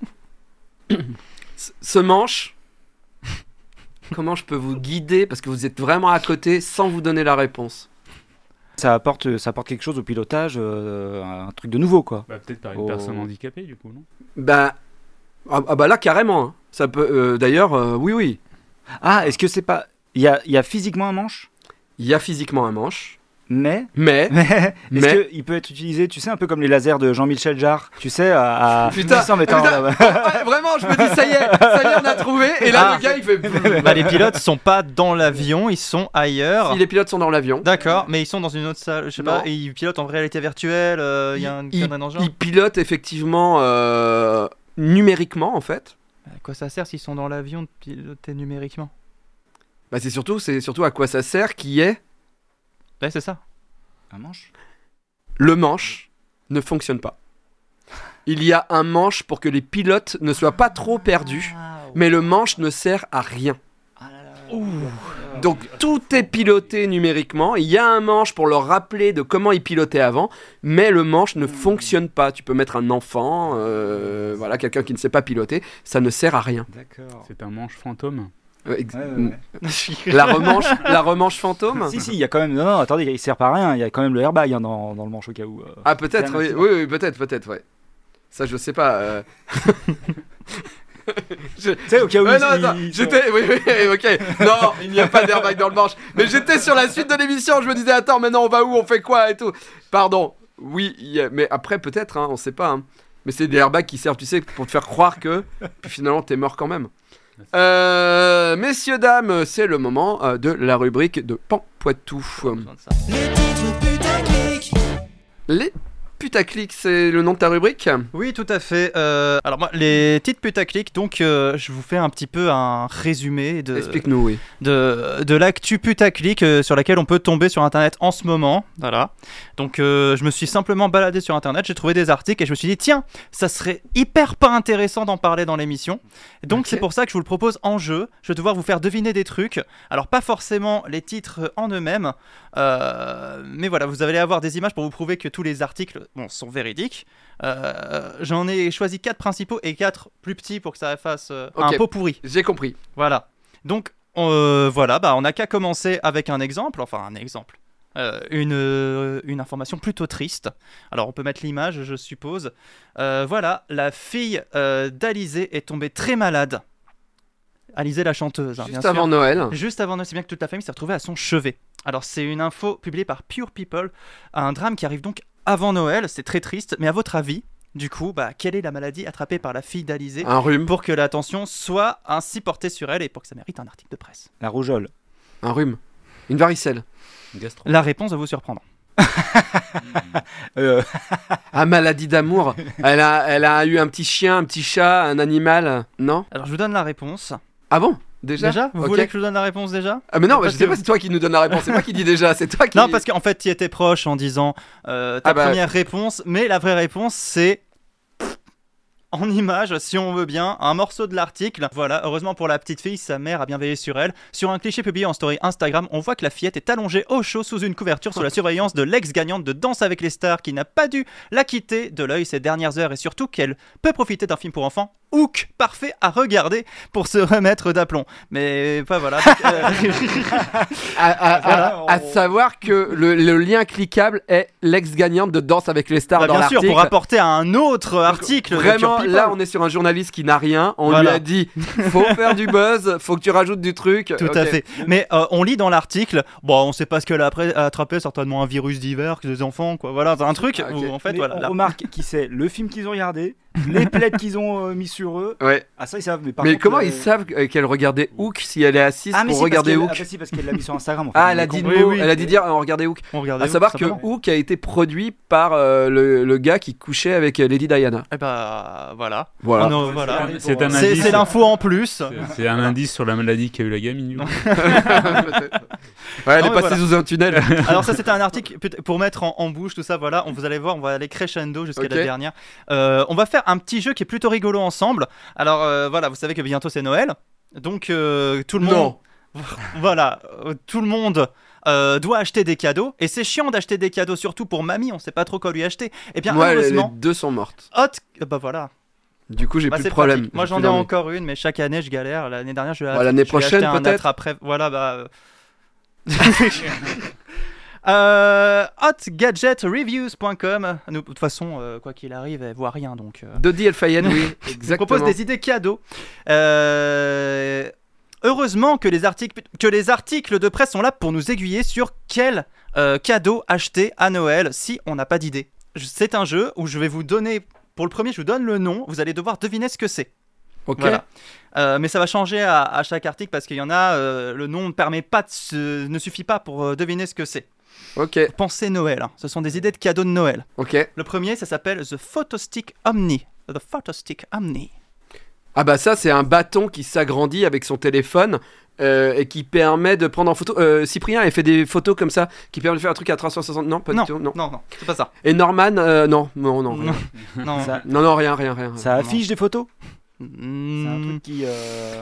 C- Ce manche, comment je peux vous guider parce que vous êtes vraiment à côté sans vous donner la réponse. Ça apporte, ça apporte quelque chose au pilotage, euh, un truc de nouveau, quoi. Bah, peut-être par une Oh. personne handicapée du coup, non? Bah, ah, ah bah là carrément. hein. Ça peut. euh, D'ailleurs, euh, oui, oui. Ah, est-ce que c'est pas. Il y a, il y a physiquement un manche, Il y a physiquement un manche, mais. mais Mais est-ce Mais- qu'il peut être utilisé, tu sais, un peu comme les lasers de Jean-Michel Jarre, tu sais, à. à... Putain, en mettant putain. là-bas. Ah, vraiment, je me dis ça y est, ça y est, on a trouvé. Et là, Ah. le gars, il fait. Bah, les pilotes sont pas dans l'avion, ils sont ailleurs. Si les pilotes sont dans l'avion, D'accord, mais ils sont dans une autre salle, je sais Non. pas, et ils pilotent en réalité virtuelle, euh, il y a un il, cadre dans le genre. il pilote effectivement euh, numériquement en fait. À quoi ça sert s'ils sont dans l'avion de piloter numériquement? Bah c'est surtout, c'est surtout à quoi ça sert qui est Ouais, c'est ça. Un manche. le manche ne fonctionne pas. Il y a un manche pour que les pilotes ne soient pas trop perdus, mais le manche ne sert à rien. Donc tout est piloté numériquement. Il y a un manche pour leur rappeler de comment ils pilotaient avant, mais le manche ne fonctionne pas. Tu peux mettre un enfant, euh, voilà, quelqu'un qui ne sait pas piloter, ça ne sert à rien. D'accord. C'est un manche fantôme. Euh, ex- Ouais, ouais, ouais. La remanche, la remanche fantôme. Si, si, il y a quand même. Non, non, attendez, il sert pas à rien. Il y a quand même le airbag hein, dans, dans le manche au cas où. euh. Ah peut-être, C'est un oui, accident. oui, oui, peut-être, peut-être, ouais. Ça je sais pas. euh. Je- Tu sais, au cas où. Ouais, il- non, attends, il- j'étais, oui, oui, ok. Non, il n'y a pas d'airbag dans le manche. Mais j'étais sur la suite de l'émission. Je me disais, attends, maintenant on va où, on fait quoi et tout. Pardon. Oui, il y a- mais après peut-être, hein, on sait pas. hein. Mais c'est des airbags qui servent, tu sais, pour te faire croire que, puis finalement t'es mort quand même. Euh, messieurs dames, c'est le moment euh, de la rubrique de Pan Poitou. Besoin de ça. Les putaclic, c'est le nom de ta rubrique ? Oui, tout à fait. Euh, alors moi, les titres putaclic, donc euh, je vous fais un petit peu un résumé de, Explique-nous, oui. de, de l'actu putaclic euh, sur laquelle on peut tomber sur Internet en ce moment. Voilà. Donc euh, je me suis simplement baladé sur Internet, j'ai trouvé des articles et je me suis dit, tiens, ça serait hyper pas intéressant d'en parler dans l'émission. Donc Okay. c'est pour ça que je vous le propose en jeu. Je vais devoir vous faire deviner des trucs. Alors pas forcément les titres en eux-mêmes, euh, mais voilà, vous allez avoir des images pour vous prouver que tous les articles bon, sont véridiques. Euh, j'en ai choisi quatre principaux et quatre plus petits pour que ça fasse euh, Ok. un pot pourri. J'ai compris. Voilà. Donc euh, voilà, bah, on n'a qu'à commencer avec un exemple, enfin un exemple. Euh, une, euh, une information plutôt triste. Alors on peut mettre l'image, je suppose. Euh, voilà, la fille euh, d'Alizée est tombée très malade. Alizée la chanteuse, hein, bien Juste sûr. avant Noël. Juste avant Noël, c'est bien que toute la famille s'est retrouvée à son chevet. Alors c'est une info publiée par Pure People, un drame qui arrive donc avant Noël, c'est très triste, mais à votre avis, du coup, bah, quelle est la maladie attrapée par la fille d'Alizée Un rhume. pour que l'attention soit ainsi portée sur elle et pour que ça mérite un article de presse? La rougeole. Un rhume. Une varicelle. Gastro. La réponse va vous surprendre. Euh, Ah, maladie d'amour. elle, a, elle a eu un petit chien, un petit chat, un animal. Non ? Alors je vous donne la réponse. Ah bon ? Déjà Déjà, Vous Ok. voulez que je vous donne la réponse déjà? Ah mais non, Parce je sais que- pas, c'est toi qui nous donne la réponse, c'est toi qui dis déjà, c'est toi qui... Non, parce qu'en fait, tu étais proche en disant euh, ta Ah bah- première réponse, mais la vraie réponse, c'est en image, si on veut bien, un morceau de l'article. Voilà, heureusement pour la petite fille, sa mère a bien veillé sur elle. Sur un cliché publié en story Instagram, on voit que la fillette est allongée au chaud sous une couverture sous la surveillance de l'ex-gagnante de Danse avec les stars qui n'a pas dû la quitter de l'œil ces dernières heures et surtout qu'elle peut profiter d'un film pour enfants. Hook, parfait à regarder pour se remettre d'aplomb. Mais pas voilà. Donc, euh, À, à- à- Voilà, à on- savoir que le, le lien cliquable est l'ex-gagnante de Danse avec les stars bah, dans bien sûr, l'article. pour apporter à un autre article. de Pure Vraiment, People. là, on est sur un journaliste qui n'a rien. On Voilà. lui a dit, faut faire du buzz, faut que tu rajoutes du truc. Tout Ok. à fait. Mais euh, on lit dans l'article, bon, on sait pas ce qu'elle a après- a attrapé, certainement un virus divers, que des enfants, quoi. Voilà, c'est un truc Ah, ok. où en fait, mais voilà. on la- remarque qui c'est le film qu'ils ont regardé, les plaids qu'ils ont euh, mis sur eux. Ouais. Ah ça ils savent. Mais, par Mais contre, comment euh, ils savent euh, qu'elle regardait Hook si elle est assise Ah mais pour si, regarder parce Hook? qu'elle- ah, bah, si, parce qu'elle l'a mis sur Instagram. En fait, Ah, on elle a est dit con. le Oui, mot, oui. elle a dit dire, on regardait Hook. On regardait À où, savoir que simplement. Hook a été produit par euh, le, le gars qui couchait avec euh, Lady Diana. Eh bah, voilà. Voilà. On en- voilà. C'est un C'est indice. c'est l'info en plus. C'est- C'est un indice sur la maladie qu'a eu la gamine. du coup. Ouais, elle Non, est mais passée voilà. sous un tunnel. Alors ça c'était un article peut- pour mettre en, en bouche tout ça, voilà, on vous allez voir, on va aller crescendo jusqu'à Ok. la dernière. Euh, on va faire un petit jeu qui est plutôt rigolo ensemble. Alors euh, voilà, vous savez que bientôt c'est Noël, donc euh, tout le monde, Non. voilà, euh, tout le monde euh, doit acheter des cadeaux et c'est chiant d'acheter des cadeaux, surtout pour mamie, on sait pas trop quoi lui acheter. Et bien Moi, les, les heureusement, deux sont mortes. hot, euh, bah voilà. Du coup, j'ai Bah, plus c'est de problème. pratique. Moi J'ai j'en plus ai d'envie. encore une, mais chaque année je galère. L'année dernière je vais, Bah, l'année je vais prochaine, acheter un peut-être. attrape-rêve. Voilà, bah. euh. Euh, hotgadgetreviews point com. Nous, de toute façon, euh, quoi qu'il arrive, elle voit rien donc. Euh... Dodi El Fayed, oui, Je vous exactement. propose des idées cadeaux. Euh, Heureusement que les, articles, que les articles de presse sont là pour nous aiguiller sur quel euh, cadeau acheter à Noël si on n'a pas d'idée. Je- C'est un jeu où je vais vous donner, pour le premier, je vous donne le nom, vous allez devoir deviner ce que c'est. Ok. Voilà. Euh, mais ça va changer à, à chaque article parce qu'il y en a, euh, le nom ne permet pas, de se- ne suffit pas pour euh, deviner ce que c'est. Ok. Pensez Noël, hein. Ce sont des idées de cadeaux de Noël. Ok. Le premier, ça s'appelle The Photostick Omni. The Photostick Omni. Ah bah ça, c'est un bâton qui s'agrandit avec son téléphone euh, et qui permet de prendre en photo. Euh, Cyprien a fait des photos comme ça qui permettent de faire un truc à trois cent soixante. Non, pas Non, du tout. Non. non, non, c'est pas ça. Et Norman, euh, non, non, non, rien. Non, non. Ça, non, non, rien, rien, rien. ça affiche des photos. Mm, C'est un truc qui. euh,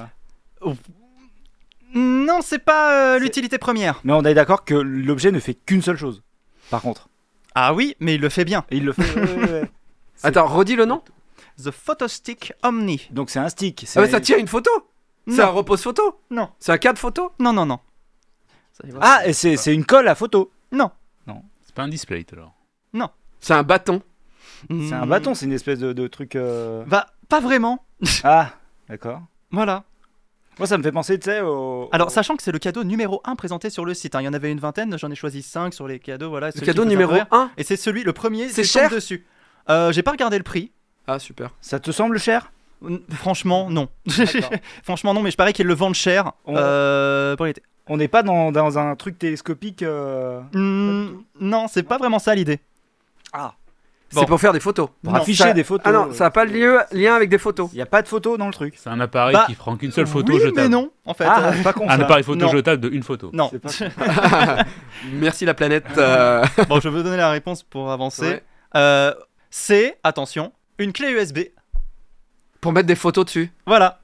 Non, c'est pas euh, C'est- l'utilité première. Mais on est d'accord que l'objet ne fait qu'une seule chose. Par contre, Ah oui, mais il le fait bien. et il le fait. ouais, ouais, ouais. C'est- Attends, redis le nom. The Photostick Omni. Donc c'est un stick. c'est- Ah bah ça tire une photo. C'est Non. un repose photo. Non, C'est un cadre photo. non, non, non. Ça y va. Ah, et c'est c'est une colle à photo. Non. C'est pas un display alors. C'est un bâton. C'est un bâton, c'est une espèce de, de truc. euh, Bah, pas vraiment. Ah, d'accord. Voilà. Moi, ça me fait penser, tu sais, au. Alors, au- sachant que c'est le cadeau numéro un présenté sur le site. hein. Il y en avait une vingtaine, j'en ai choisi cinq sur les cadeaux. Voilà, Le celui cadeau qui me numéro faisait rire. un. Et c'est celui, le premier, C'est qui tombe cher dessus. Euh, J'ai pas regardé le prix. Ah super. Ça te semble cher? N- Franchement, non. D'accord. Franchement, non, mais je parie qu'ils le vendent cher On- euh, pour l'été. On n'est pas dans, dans un truc télescopique. euh, Hmm, non, c'est pas vraiment ça l'idée. Ah. C'est Bon. pour faire des photos. Pour Non. afficher Ça- des photos. Ah non, ça n'a pas de lieu- lien avec des photos. Il n'y a pas de photos dans le truc. C'est un appareil Bah, qui prend qu'une seule photo oui, jetable. mais non, en fait. Ah, Euh, pas con Un ça. appareil photo Non. jetable de une photo. non. C'est pas Merci la planète. euh. Bon, je vais vous donner la réponse pour avancer. Ouais. Euh, c'est, attention, une clé U S B. Pour mettre des photos dessus. Voilà.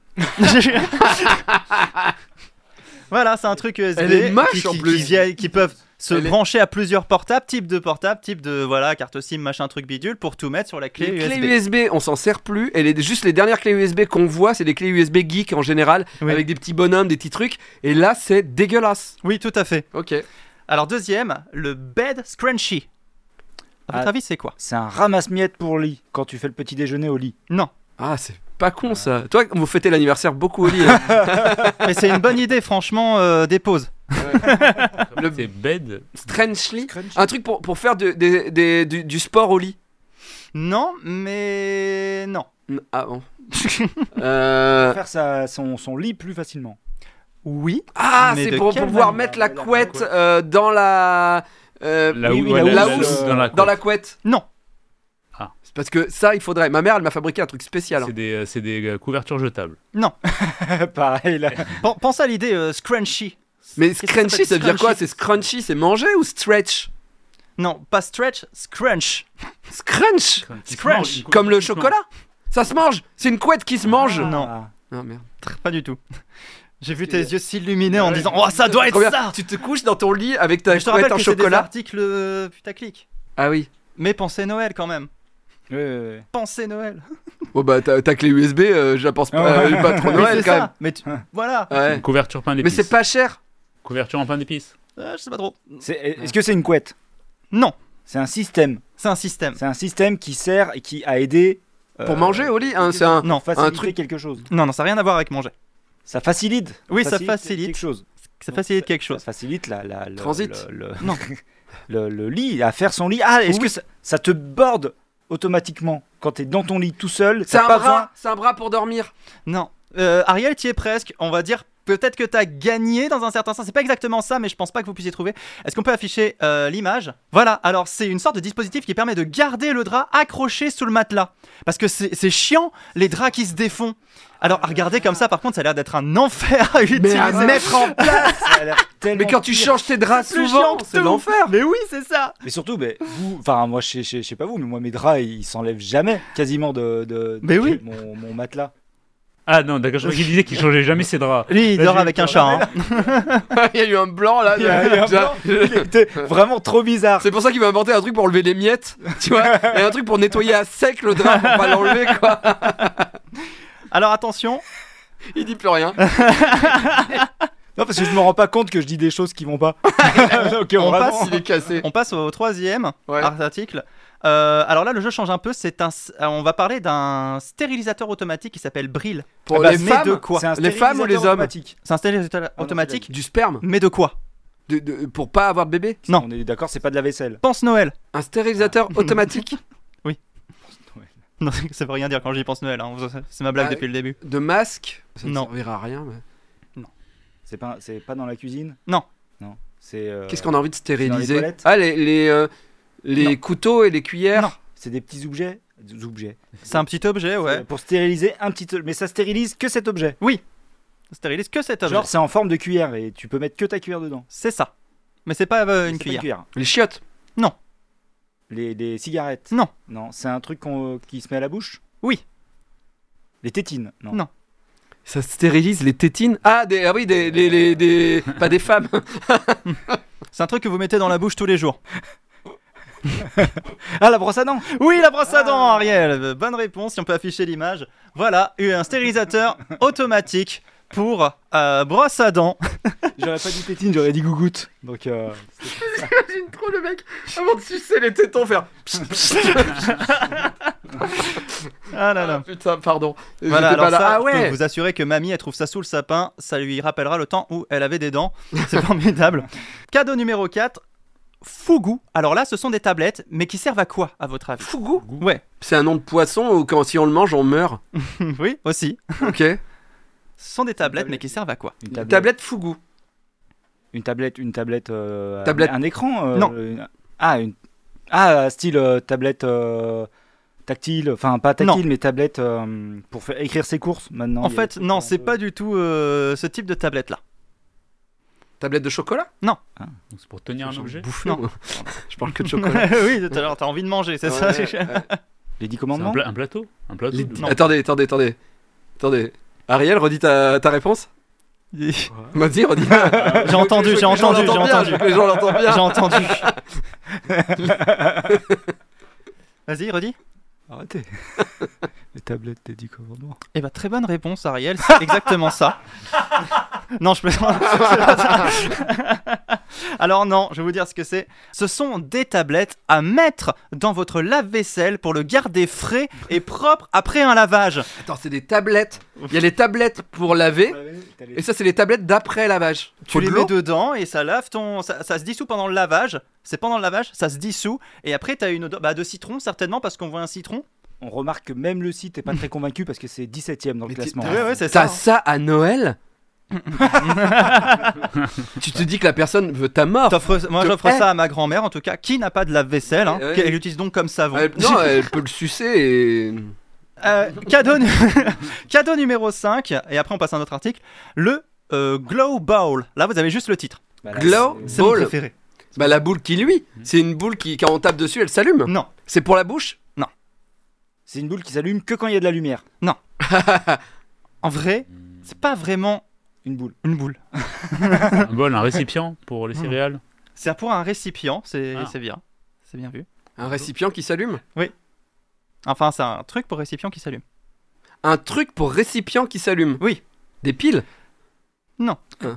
Voilà, c'est un truc U S B Elle est moche, qui, qui- en plus. qui vient- qui peuvent se Elle est- brancher à plusieurs portables, type de portable, type de voilà, carte SIM, machin truc bidule, pour tout mettre sur la clé Les U S B. clés U S B, on s'en sert plus. Et les, juste les dernières clés U S B qu'on voit, c'est des clés U S B geek en général, Oui. avec des petits bonhommes, des petits trucs. Et là, c'est dégueulasse. Oui, tout à fait. Ok. Alors deuxième, le bed scrunchie. À votre Ah. avis, c'est quoi? C'est un ramasse-miettes pour lit quand tu fais le petit déjeuner au lit. Non, Ah, c'est pas con ça. Toi, vous fêtez l'anniversaire beaucoup au lit. hein. mais c'est une bonne idée, franchement. Euh, dépose. Le C'est bed. Strangely. Un truc pour, pour faire de- des- des- du, du sport au lit. Non, mais non. N- Ah bon. Euh, Faire sa- son, son lit plus facilement. Oui. Ah, Mais c'est de pour quelle pouvoir manière mettre la La couette couette. euh, dans la. euh, La oui, hou- oui, ouais, la la housse, housse euh, dans la dans la couette. couette. Non. C'est parce que ça, il faudrait. Ma mère, elle m'a fabriqué un truc spécial. hein. C'est des, euh, c'est des euh, couvertures jetables. Non. Pareil là. Pen- Pense à l'idée euh, scrunchy. Mais Qu'est-ce que ça scrunchy, s'appelle, ça veut dire quoi? scrunchy C'est scrunchy, c'est manger ou stretch? Non, pas stretch, scrunch. Scrunch Qui se Crunch. mange, une Comme le couverture qui se chocolat. Ça se mange. C'est une couette qui se mange. Non. Ah. Ah merde. Pas du tout. J'ai vu tes yeux s'illuminer en disant oh ça doit être Trop bien. ça. Tu te couches dans ton lit avec ta Mais je te couette rappelle en que c'est des chocolat. articles euh, putaclic. Ah oui. Mais pensez Noël quand même. Ouais, ouais, ouais. Pensez Noël. Bon bah ta, ta clé U S B, euh, je la pense pas, Ouais. euh, pas trop Mais Noël c'est quand ça. Mais tu- voilà. même. Ouais. Une couverture pain Mais d'épices. c'est pas cher. Couverture en pain d'épices. Euh, je sais pas trop. C'est- Est-ce que c'est une couette? Non, C'est un système. c'est un système. C'est un système qui sert et qui a aidé. euh, Pour manger au lit, hein, c'est un. Non, faciliter un truc- quelque chose. non, non, ça n'a rien à voir avec manger. Ça facilite. Oui, ça facilite. quelque chose. Ça facilite quelque chose. Ça facilite la, la, le, Transit. le, le- Non. le, le lit, à faire son lit. Ah, est-ce Oui. que ça, ça te borde automatiquement quand t'es dans ton lit tout seul? C'est T'as un pas bras. C'est un bras pour dormir. Non. Euh, Ariel, tu y es presque. On va dire peut-être que tu as gagné dans un certain sens. C'est pas exactement ça, mais je pense pas que vous puissiez trouver. Est-ce qu'on peut afficher euh, l'image? Voilà. Alors, c'est une sorte de dispositif qui permet de garder le drap accroché sous le matelas. Parce que c'est c'est chiant, les draps qui se défont. Alors, à regarder comme ça, par contre, ça a l'air d'être un enfer à utiliser. à mettre en besoin. Ça a l'air tellement Mais quand tu pire. changes tes draps C'est plus souvent, chiant que c'est tout. l'enfer. Mais oui, c'est ça. Mais surtout, mais vous, enfin moi je sais- je sais je sais pas vous, mais moi mes draps ils s'enlèvent jamais quasiment de, de, Mais de oui. mon, mon matelas. Ah non, d'accord, je croyais qu'il disait qu'il changeait jamais ses draps. Lui, il Mais dort j'ai avec eu un peur. chat. hein. Il y a eu un blanc là. Il y a eu un déjà. blanc. Il était vraiment trop bizarre. C'est pour ça qu'il va inventer un truc pour lever les miettes, tu vois, et un truc pour nettoyer à sec le drap pour pas l'enlever quoi. Alors, attention. Il dit plus rien. Non parce que je me rends pas compte que je dis des choses qui vont pas. Ok, On vraiment. passe- Il est cassé. On passe au troisième Ouais. article. Euh, alors là, le jeu change un peu. C'est un, on va parler d'un stérilisateur automatique qui s'appelle Brill. Pour Ah bah, les mais femmes, de quoi? C'est un Les femmes ou les stérilisateur hommes automatique. C'est un stérilisateur non, automatique, du sperme, mais de quoi? de, de- pour pas avoir de bébé. Non. On est d'accord, c'est pas de la vaisselle. Pense Noël. Un stérilisateur automatique Non, ça veut rien dire quand j'y pense Noël. hein. C'est ma blague Ah, depuis le début. de masque. Ça ne Non. servira à rien. Mais... C'est pas c'est pas dans la cuisine. Non. Non. C'est. euh, Qu'est-ce qu'on a envie de dans les stériliser? toilettes Ah les les, euh, les Non. couteaux et les cuillères. Non. C'est des petits objets. Des objets. C'est un petit objet, ouais. C'est Pour stériliser un petit. Mais ça stérilise que cet objet. Ça stérilise que cet objet. Genre c'est en forme de cuillère et tu peux mettre que ta cuillère dedans. C'est ça. Mais c'est pas euh, une C'est pas cuillère. Les chiottes. Les, les cigarettes. Non. Non, c'est un truc qu'on- qui se met à la bouche. Oui. Les tétines. Non. Non. Ça stérilise les tétines. Ah des ah oui des les, les- des pas des femmes. C'est un truc que vous mettez dans la bouche tous les jours. Ah la brosse à dents. Oui, la brosse à dents, Ariel. Euh, Bonne réponse. Si on peut afficher l'image. Voilà, eu un stérilisateur automatique pour euh, brosse à dents. J'aurais pas dit tétine, j'aurais dit gougoute. Donc euh, J'imagine trop le mec avant de sucer les tétons faire. Ah là Ah, là. putain pardon. Voilà, J'étais alors pas là. ça, Ah je peux ouais. vous assurer que mamie, elle trouve ça sous le sapin, ça lui rappellera le temps où elle avait des dents. C'est formidable. Cadeau numéro quatre, Fugu. Alors là, ce sont des tablettes, mais qui servent à quoi, à votre avis? Fugu. Ouais, C'est un nom de poisson ou quand si on le mange on meurt. oui, aussi. Ok. Ce sont des tablettes, tablette. mais qui servent à quoi? une Tablette, tablette. Fugu. Une tablette, une tablette. euh, Tablette. Un écran. euh, Non. une- Ah une. Ah, style euh, tablette euh, tactile, enfin pas tactile, Non. mais tablette euh, pour faire écrire ses courses maintenant. En il y a fait, des non, trucs c'est un peu- pas du tout euh, ce type de tablette-là. Tablette de chocolat? Donc c'est pour tenir un J'ai objet. bouffé, Non. moi. Je parle que de chocolat. Oui, tout à l'heure, t'as envie de manger, c'est ça. Ouais, ouais. Les dix C'est un, commandements. pla- un plateau Un plateau Les- de- Non. Attendez, attendez, attendez. Attendez. Ariel, redis ta, ta réponse. Vas-y, redis. J'ai entendu, Je veux j'ai que les gens entendu, j'ai l'entendent bien, entendu. je veux que les gens l'entendent bien. J'ai entendu. Vas-y, redis. Arrêtez. Les tablettes des dix commandements. Eh bah, très bonne réponse, Ariel. C'est exactement ça. Non, je plaisante. Alors non, je vais vous dire ce que c'est. Ce sont des tablettes à mettre dans votre lave-vaisselle pour le garder frais et propre après un lavage. Attends, c'est des tablettes. Il y a les tablettes pour laver. Et ça, c'est les tablettes d'après lavage. Tu Faut de les l'eau. mets dedans et ça lave ton... Ça, ça se dissout pendant le lavage. C'est pendant le lavage, ça se dissout. Et après, t'as une odeur bah, de citron, certainement, parce qu'on voit un citron. On remarque que même le site est pas très convaincu parce que c'est dix-septième dans le Mais classement. t'es- Ouais, ouais, c'est ça. T'as ça à Noël? Tu te dis que la personne veut ta mort. T'offres- Moi, Te- j'offre Eh. ça à ma grand-mère, en tout cas, qui n'a pas de lave-vaisselle. Hein, Eh ouais. qu'elle l'utilise donc comme savon. Elle- non, elle peut le sucer et. Euh, cadeau, nu- cadeau numéro cinq, et après on passe à un autre article, le euh, Glow Bowl. Là vous avez juste le titre. Bah là, Glow c'est- C'est mon Bowl. préféré. Bah, la boule qui lui. C'est une boule qui, quand on tape dessus, elle s'allume. Non, C'est pour la bouche? C'est une boule qui s'allume que quand il y a de la lumière. en vrai, c'est pas vraiment Une boule. une boule. Un bol, un récipient pour les céréales. C'est pour un récipient, c'est Ah. c'est bien. C'est bien vu. Un récipient qui s'allume? Enfin, c'est un truc pour récipient qui s'allume. Un truc pour récipient qui s'allume? Oui. Des piles? Non.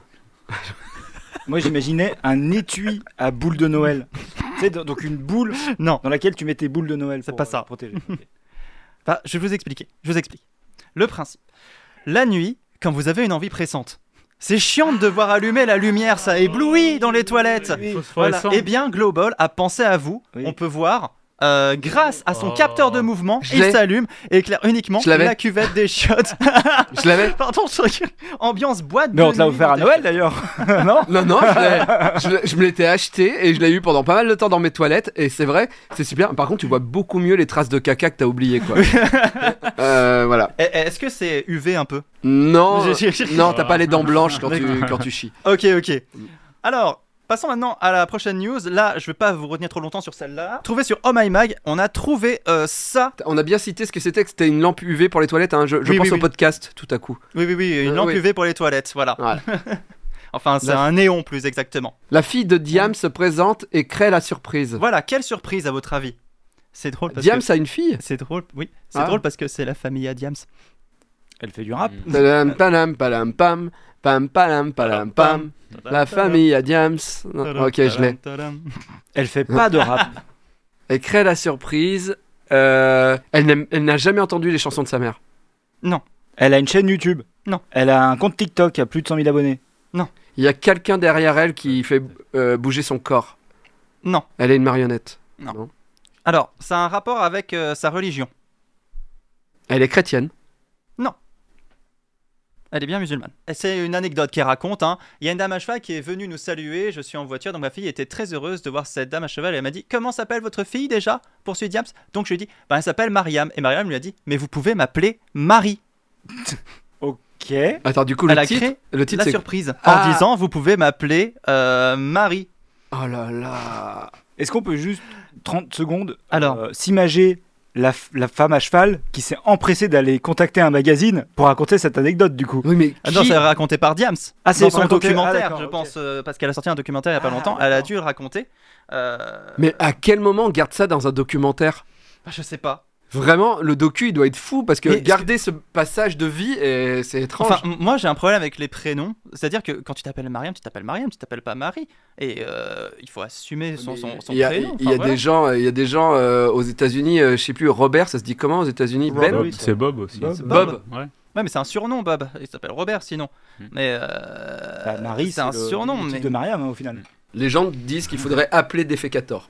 Moi j'imaginais un étui à boule de Noël. Tu sais, donc une boule Non. dans laquelle tu mets tes boules de Noël. C'est pour, pas euh, ça. protéger. Bah, je vais vous expliquer. Je vous explique. Le principe. La nuit, quand vous avez une envie pressante, c'est chiant de devoir allumer la lumière, ça éblouit dans les toilettes. Voilà. Phosphorescent. Eh bien, Global a pensé à vous. Oui. On peut voir, euh, grâce à son Oh. capteur de mouvement, Je il l'ai. s'allume et éclaire uniquement Je l'avais. la cuvette des chiottes. Je l'avais? Pardon, je- ambiance boîte Mais de on te l'a nuit offert dans à des Noël chiottes. d'ailleurs. Non. Non, non, je, l'ai- je l'ai- je me l'étais acheté et je l'ai eu pendant pas mal de temps dans mes toilettes. Et c'est vrai, c'est super. Par contre, tu vois beaucoup mieux les traces de caca que t'as oublié, quoi. euh, voilà. Eh, eh, Est-ce que c'est U V un peu? Non, J'ai- j'ai- non, t'as pas les dents blanches quand tu, D'accord. quand tu chies. Ok, ok. Alors, passons maintenant à la prochaine news. Là, je vais pas vous retenir trop longtemps sur celle-là. Trouvé sur Oh My Mag, on a trouvé euh, ça. On a bien cité ce que c'était, que c'était une lampe U V pour les toilettes. Hein. Je, je Oui, pense oui, au oui. podcast tout à coup. Oui, oui, oui, une Euh, lampe oui. U V pour les toilettes, voilà. Voilà. Enfin, c'est La- un néon plus exactement. La fille de Diam se présente et crée la surprise. Voilà, quelle surprise à votre avis? C'est drôle parce Diam que... a une fille? C'est drôle, oui. C'est Ah. drôle parce que c'est la famille Adiams. Elle fait du rap. Palam, palam, palam, pam, pam, palam, palam, pam. La famille à Diams. Non, ok, je l'ai. Elle fait pas de rap. Elle crée la surprise. Euh, elle n'aime- elle n'a jamais entendu les chansons de sa mère. Elle a une chaîne YouTube. Non. Elle a un compte TikTok à plus de cent mille abonnés. Il y a quelqu'un derrière elle qui fait euh, bouger son corps. Non. Elle est une marionnette. Alors, ça a un rapport avec euh, sa religion. Elle est chrétienne. Elle est bien musulmane. Et c'est une anecdote qu'elle raconte. Hein. Il y a une dame à cheval qui est venue nous saluer. Je suis en voiture, donc ma fille était très heureuse de voir cette dame à cheval. Et elle m'a dit: comment s'appelle votre fille déjà? Poursuit Diams. Donc je lui ai dit: bah, elle s'appelle Mariam. Et Mariam lui a dit: mais vous pouvez m'appeler Marie. Ok. Attends, du coup, Elle le a titre, créé le titre La c'est. surprise Ah. en disant: vous pouvez m'appeler euh, Marie. Oh là là. Est-ce qu'on peut juste trente secondes Alors. euh, s'imager la, f- la femme à cheval qui s'est empressée d'aller contacter un magazine pour raconter cette anecdote du coup? Oui, mais. Ah non, qui- c'est raconté par Diams. Ah, c'est dans son raconté- documentaire, ah, d'accord, je ok. pense, euh, parce qu'elle a sorti un documentaire il y a pas Ah, longtemps. Elle a d'accord. dû le raconter. Euh, Mais à quel moment on garde ça dans un documentaire? bah, je sais pas. Vraiment, le docu il doit être fou parce que Mais- garder ce passage de vie, et c'est étrange. Enfin, m- moi j'ai un problème avec les prénoms. C'est-à-dire que quand tu t'appelles Mariam, tu t'appelles Mariam, tu t'appelles pas Marie. Et euh, il faut assumer son, son, son il y a, prénom. il y a Enfin, voilà. des gens, il y a des gens euh, aux États-Unis, euh, je sais plus, Robert, ça se dit comment aux États-Unis? Ben. Bob, oui, c'est Bob aussi. Bob. Bob. Ouais. Ouais, mais c'est un surnom, Bob. Il s'appelle Robert sinon. Hmm. Mais euh, Bah, Marie, c'est un le- surnom. le titre Mais... de Mariam hein, au final. Les gens disent qu'il faudrait appeler Defecator.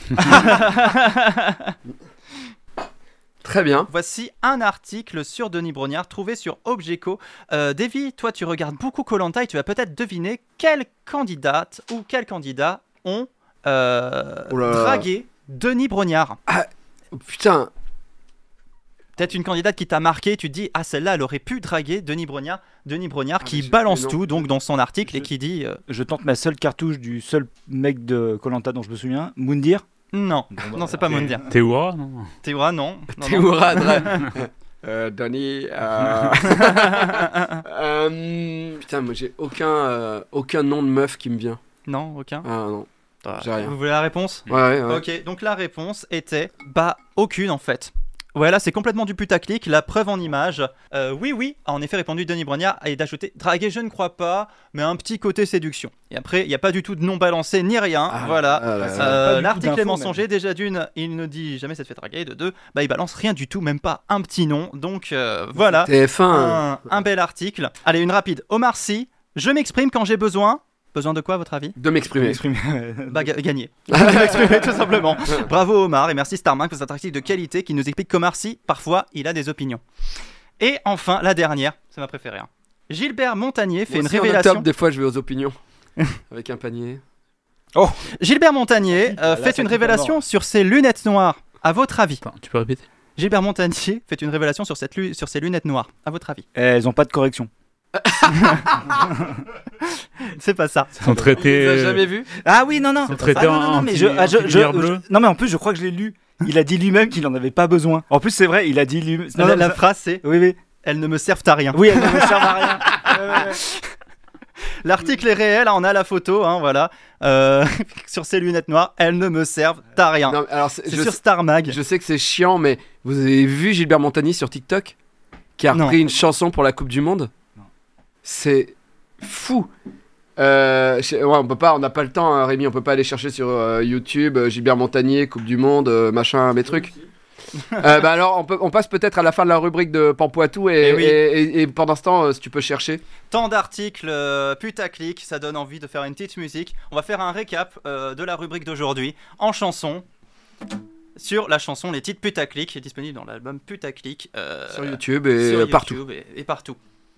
Très bien. Voici un article sur Denis Brognard trouvé sur Objeco. Euh, Davy, toi tu regardes beaucoup Koh Lanta et tu vas peut-être deviner quelle candidate ou quel candidat ont euh, Oh là là. dragué Denis Brognard. Oh, putain. Peut-être une candidate qui t'a marqué, tu te dis ah celle-là elle aurait pu draguer Denis Brognard, Denis Brognard Ah, qui j'ai- balance non. tout donc dans son article et Je- qui dit euh, Je tente ma seule cartouche du seul mec de Koh-Lanta dont je me souviens, Moundir. non, Bon, bah, non c'est pas ok. Moundir. Théoura, non Théoura non. non, non. Théoura, dra- euh, Donny. Euh... euh, Putain, moi j'ai aucun, euh, aucun nom de meuf qui me vient. Non, aucun. Ah non. Ah, j'ai rien. Vous voulez la réponse? Ouais, ouais. ouais. Ok, donc la réponse était bah aucune en fait. Voilà, c'est complètement du putaclic, la preuve en image. Euh, oui, oui, a en effet répondu Denis Brognard et d'ajouter draguer, je ne crois pas, mais un petit côté séduction. Et après, il n'y a pas du tout de nom balancé ni rien. Ah, voilà. ah là là. Euh, Euh, pas du tout L'article est d'infos, mensonger. Déjà d'une, il ne dit jamais cette fait draguer. De deux, bah il balance rien du tout, même pas un petit nom. Donc euh, voilà, T F un. un, un bel article. Allez, une rapide. Omar Sy, je m'exprime quand j'ai besoin. Besoin de quoi, à votre avis? De m'exprimer. Bah, ga- gagner. De m'exprimer, tout simplement. Bravo Omar et merci Starmark pour cet article de qualité qui nous explique qu'Omar Sy, parfois, il a des opinions. Et enfin, la dernière, c'est ma préférée. hein. Gilbert Montagnier fait Moi une aussi, en révélation. octobre, des fois, je vais aux opinions. Avec un panier. Gilbert Montagnier Là, euh, ça fait kiffe une à révélation mort. sur ses lunettes noires. À votre avis? Attends, tu peux répéter? Gilbert Montagnier fait une révélation sur, cette lu- sur ses lunettes noires. À votre avis? Eh, elles ont pas de correction. C'est pas ça. Ils sont traités. Tu l'as jamais vu? Ah oui, non, non. Ils sont traités Ah, non, en non, non, mais anti- je, ah, je- je- anti-lumière bleue. je- non, mais en plus, je crois que je l'ai lu. Il a dit lui-même qu'il en avait pas besoin. En plus, c'est vrai, il a dit lui. Non, la, non, la ça- phrase c'est Oui, oui. elles ne me servent à rien. Oui, elles ne me servent à rien. Ouais, ouais, ouais. L'article est réel, hein, on a la photo, hein, voilà. Euh, sur ces lunettes noires, elles ne me servent à rien. Non, alors, c'est- C'est je, sur Star Mag. je sais que c'est chiant, mais vous avez vu Gilbert Montagnier sur TikTok qui a Non. repris une chanson pour la Coupe du Monde? Non. C'est fou. Euh, je- ouais, on peut pas, on n'a pas le temps, hein, Rémi, on peut pas aller chercher sur euh, YouTube euh, Gilbert Montagnier, Coupe du Monde, euh, machin, mes trucs. Euh, bah alors, on, peut, on passe peut-être à la fin de la rubrique de Pampoitou et, Eh oui. et, et- et pendant ce temps, euh, si tu peux chercher. Tant d'articles euh, putaclic, ça donne envie de faire une petite musique. On va faire un récap euh, de la rubrique d'aujourd'hui en chanson. Sur la chanson Les titres putaclic, qui est disponible dans l'album Putaclic. euh, Sur YouTube et sur euh, partout. YouTube et, et partout.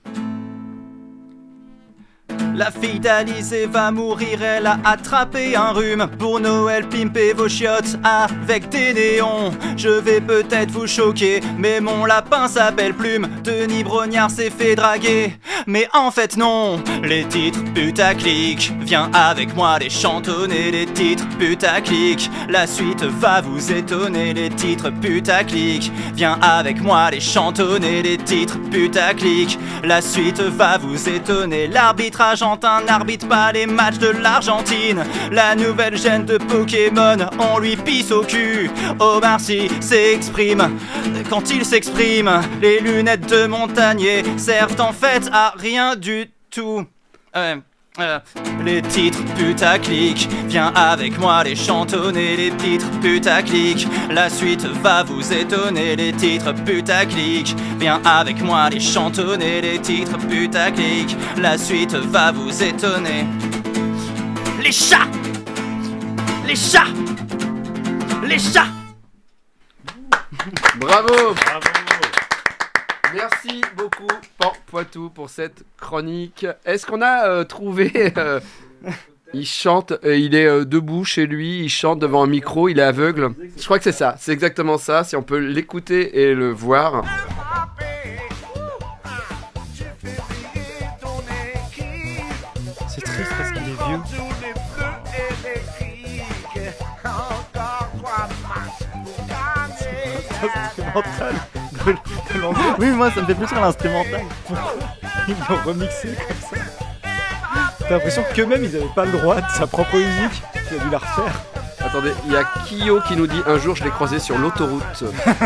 La fille d'Alizé va mourir, elle a attrapé un rhume. Pour Noël, pimpez vos chiottes avec des néons. Je vais peut-être vous choquer, mais mon lapin s'appelle Plume. Denis Brognard s'est fait draguer, mais en fait non. Les titres putaclic, viens avec moi les chantonner. Les titres putaclic, la suite va vous étonner. Les titres putaclic, viens avec moi les chantonner. Les titres putaclic, la suite va vous étonner. L'arbitre argentin n'arbitre pas les matchs de l'Argentine. La nouvelle gêne de Pokémon, on lui pisse au cul. Omar Sy s'exprime. Quand il s'exprime, les lunettes de Montagnier servent en fait à rien du tout. Euh, euh, les titres putaclic, viens avec moi les chantonner. Les titres putaclic, la suite va vous étonner. Les titres putaclic, viens avec moi les chantonner. Les titres putaclic, la suite va vous étonner. Les chats, les chats, les chats. Bravo! Merci beaucoup, Pampoitou, pour cette chronique. Est-ce qu'on a euh, trouvé... euh, il chante, euh, il est euh, debout chez lui, il chante devant un micro, il est aveugle. Je crois que c'est ça, c'est exactement ça, si on peut l'écouter et le voir. C'est triste parce qu'il est vieux. Instrumental de, de l'anglais. Oui, moi ça me fait plaisir l'instrumental. Ils l'ont remixé comme ça. T'as l'impression qu'eux-mêmes, ils avaient pas le droit de sa propre musique. Tu as dû la refaire. Attendez, il y a Kyo qui nous dit un jour je l'ai croisé sur l'autoroute.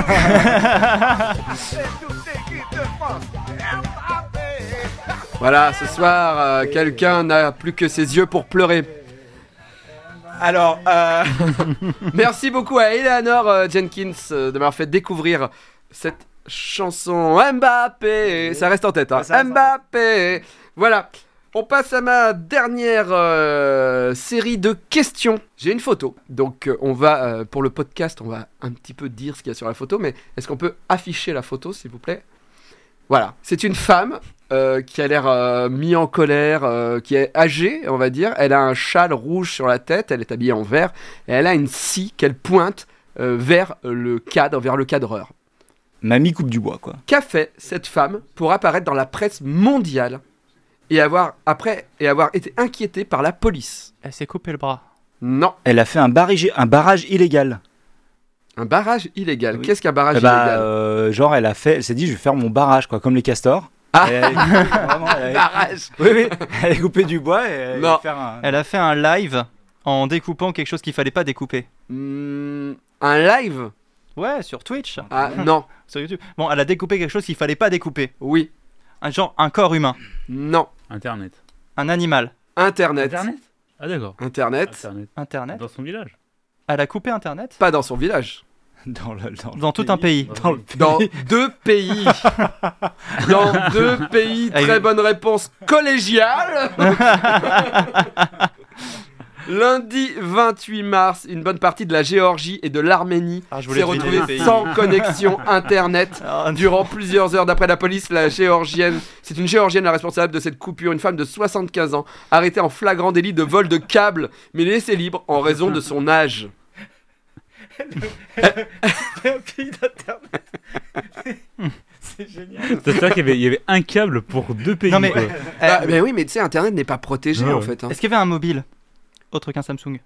Voilà, ce soir, euh, quelqu'un n'a plus que ses yeux pour pleurer. Alors, euh, merci beaucoup à Eleanor euh, Jenkins euh, de m'avoir fait découvrir cette chanson Mbappé. Ça reste en tête, hein. Ça reste en Mbappé. Voilà. On passe à ma dernière euh, série de questions. J'ai une photo, donc euh, on va euh, pour le podcast, on va un petit peu dire ce qu'il y a sur la photo, mais est-ce qu'on peut afficher la photo, s'il vous plaît? Voilà, c'est une femme euh, qui a l'air euh, mis en colère, euh, qui est âgée, on va dire. Elle a un châle rouge sur la tête, elle est habillée en vert, et elle a une scie qu'elle pointe euh, vers le cadre, vers le cadreur. Mamie coupe du bois, quoi. Qu'a fait cette femme pour apparaître dans la presse mondiale et avoir, après, et avoir été inquiétée par la police? Elle s'est coupé le bras. Non, Elle a fait un barrage, un barrage illégal. un barrage illégal. Oui. Qu'est-ce qu'un barrage Eh bah, illégal euh, genre, elle a fait, elle s'est dit, je vais faire mon barrage, quoi, comme les castors. Ah. Et elle, vraiment, elle, Barrage. oui, oui, elle a coupé du bois et elle Non. va faire un. Elle a fait un live en découpant quelque chose qu'il fallait pas découper. Hmm, un live? Ouais, sur Twitch, Ah non, sur YouTube. Bon, elle a découpé quelque chose qu'il fallait pas découper. oui, Un genre un corps humain, non. Internet. un animal. Internet. Internet Ah d'accord. Internet. Internet. Internet. Dans son village. Elle a coupé Internet Pas dans son village. Dans, le, dans, le dans tout un pays. Dans le pays. Dans deux pays. Dans deux pays. Ah, Très oui. bonne réponse collégiale. Lundi vingt-huit mars, une bonne partie de la Géorgie et de l'Arménie Ah, je voulais s'est deviner retrouvée le pays. sans connexion internet Ah, durant plusieurs heures. D'après la police, la géorgienne, c'est une géorgienne la responsable de cette coupure, une femme de soixante-quinze ans, arrêtée en flagrant délit de vol de câbles, mais laissée libre en raison de son âge. un pays d'internet. C'est génial. C'est-à-dire qu'il y avait, il y avait un câble pour deux pays. Non, mais- quoi. Bah, mais oui, mais tu sais, internet n'est pas protégé Ouais, en ouais. fait. hein. Est-ce qu'il y avait un mobile autre qu'un Samsung?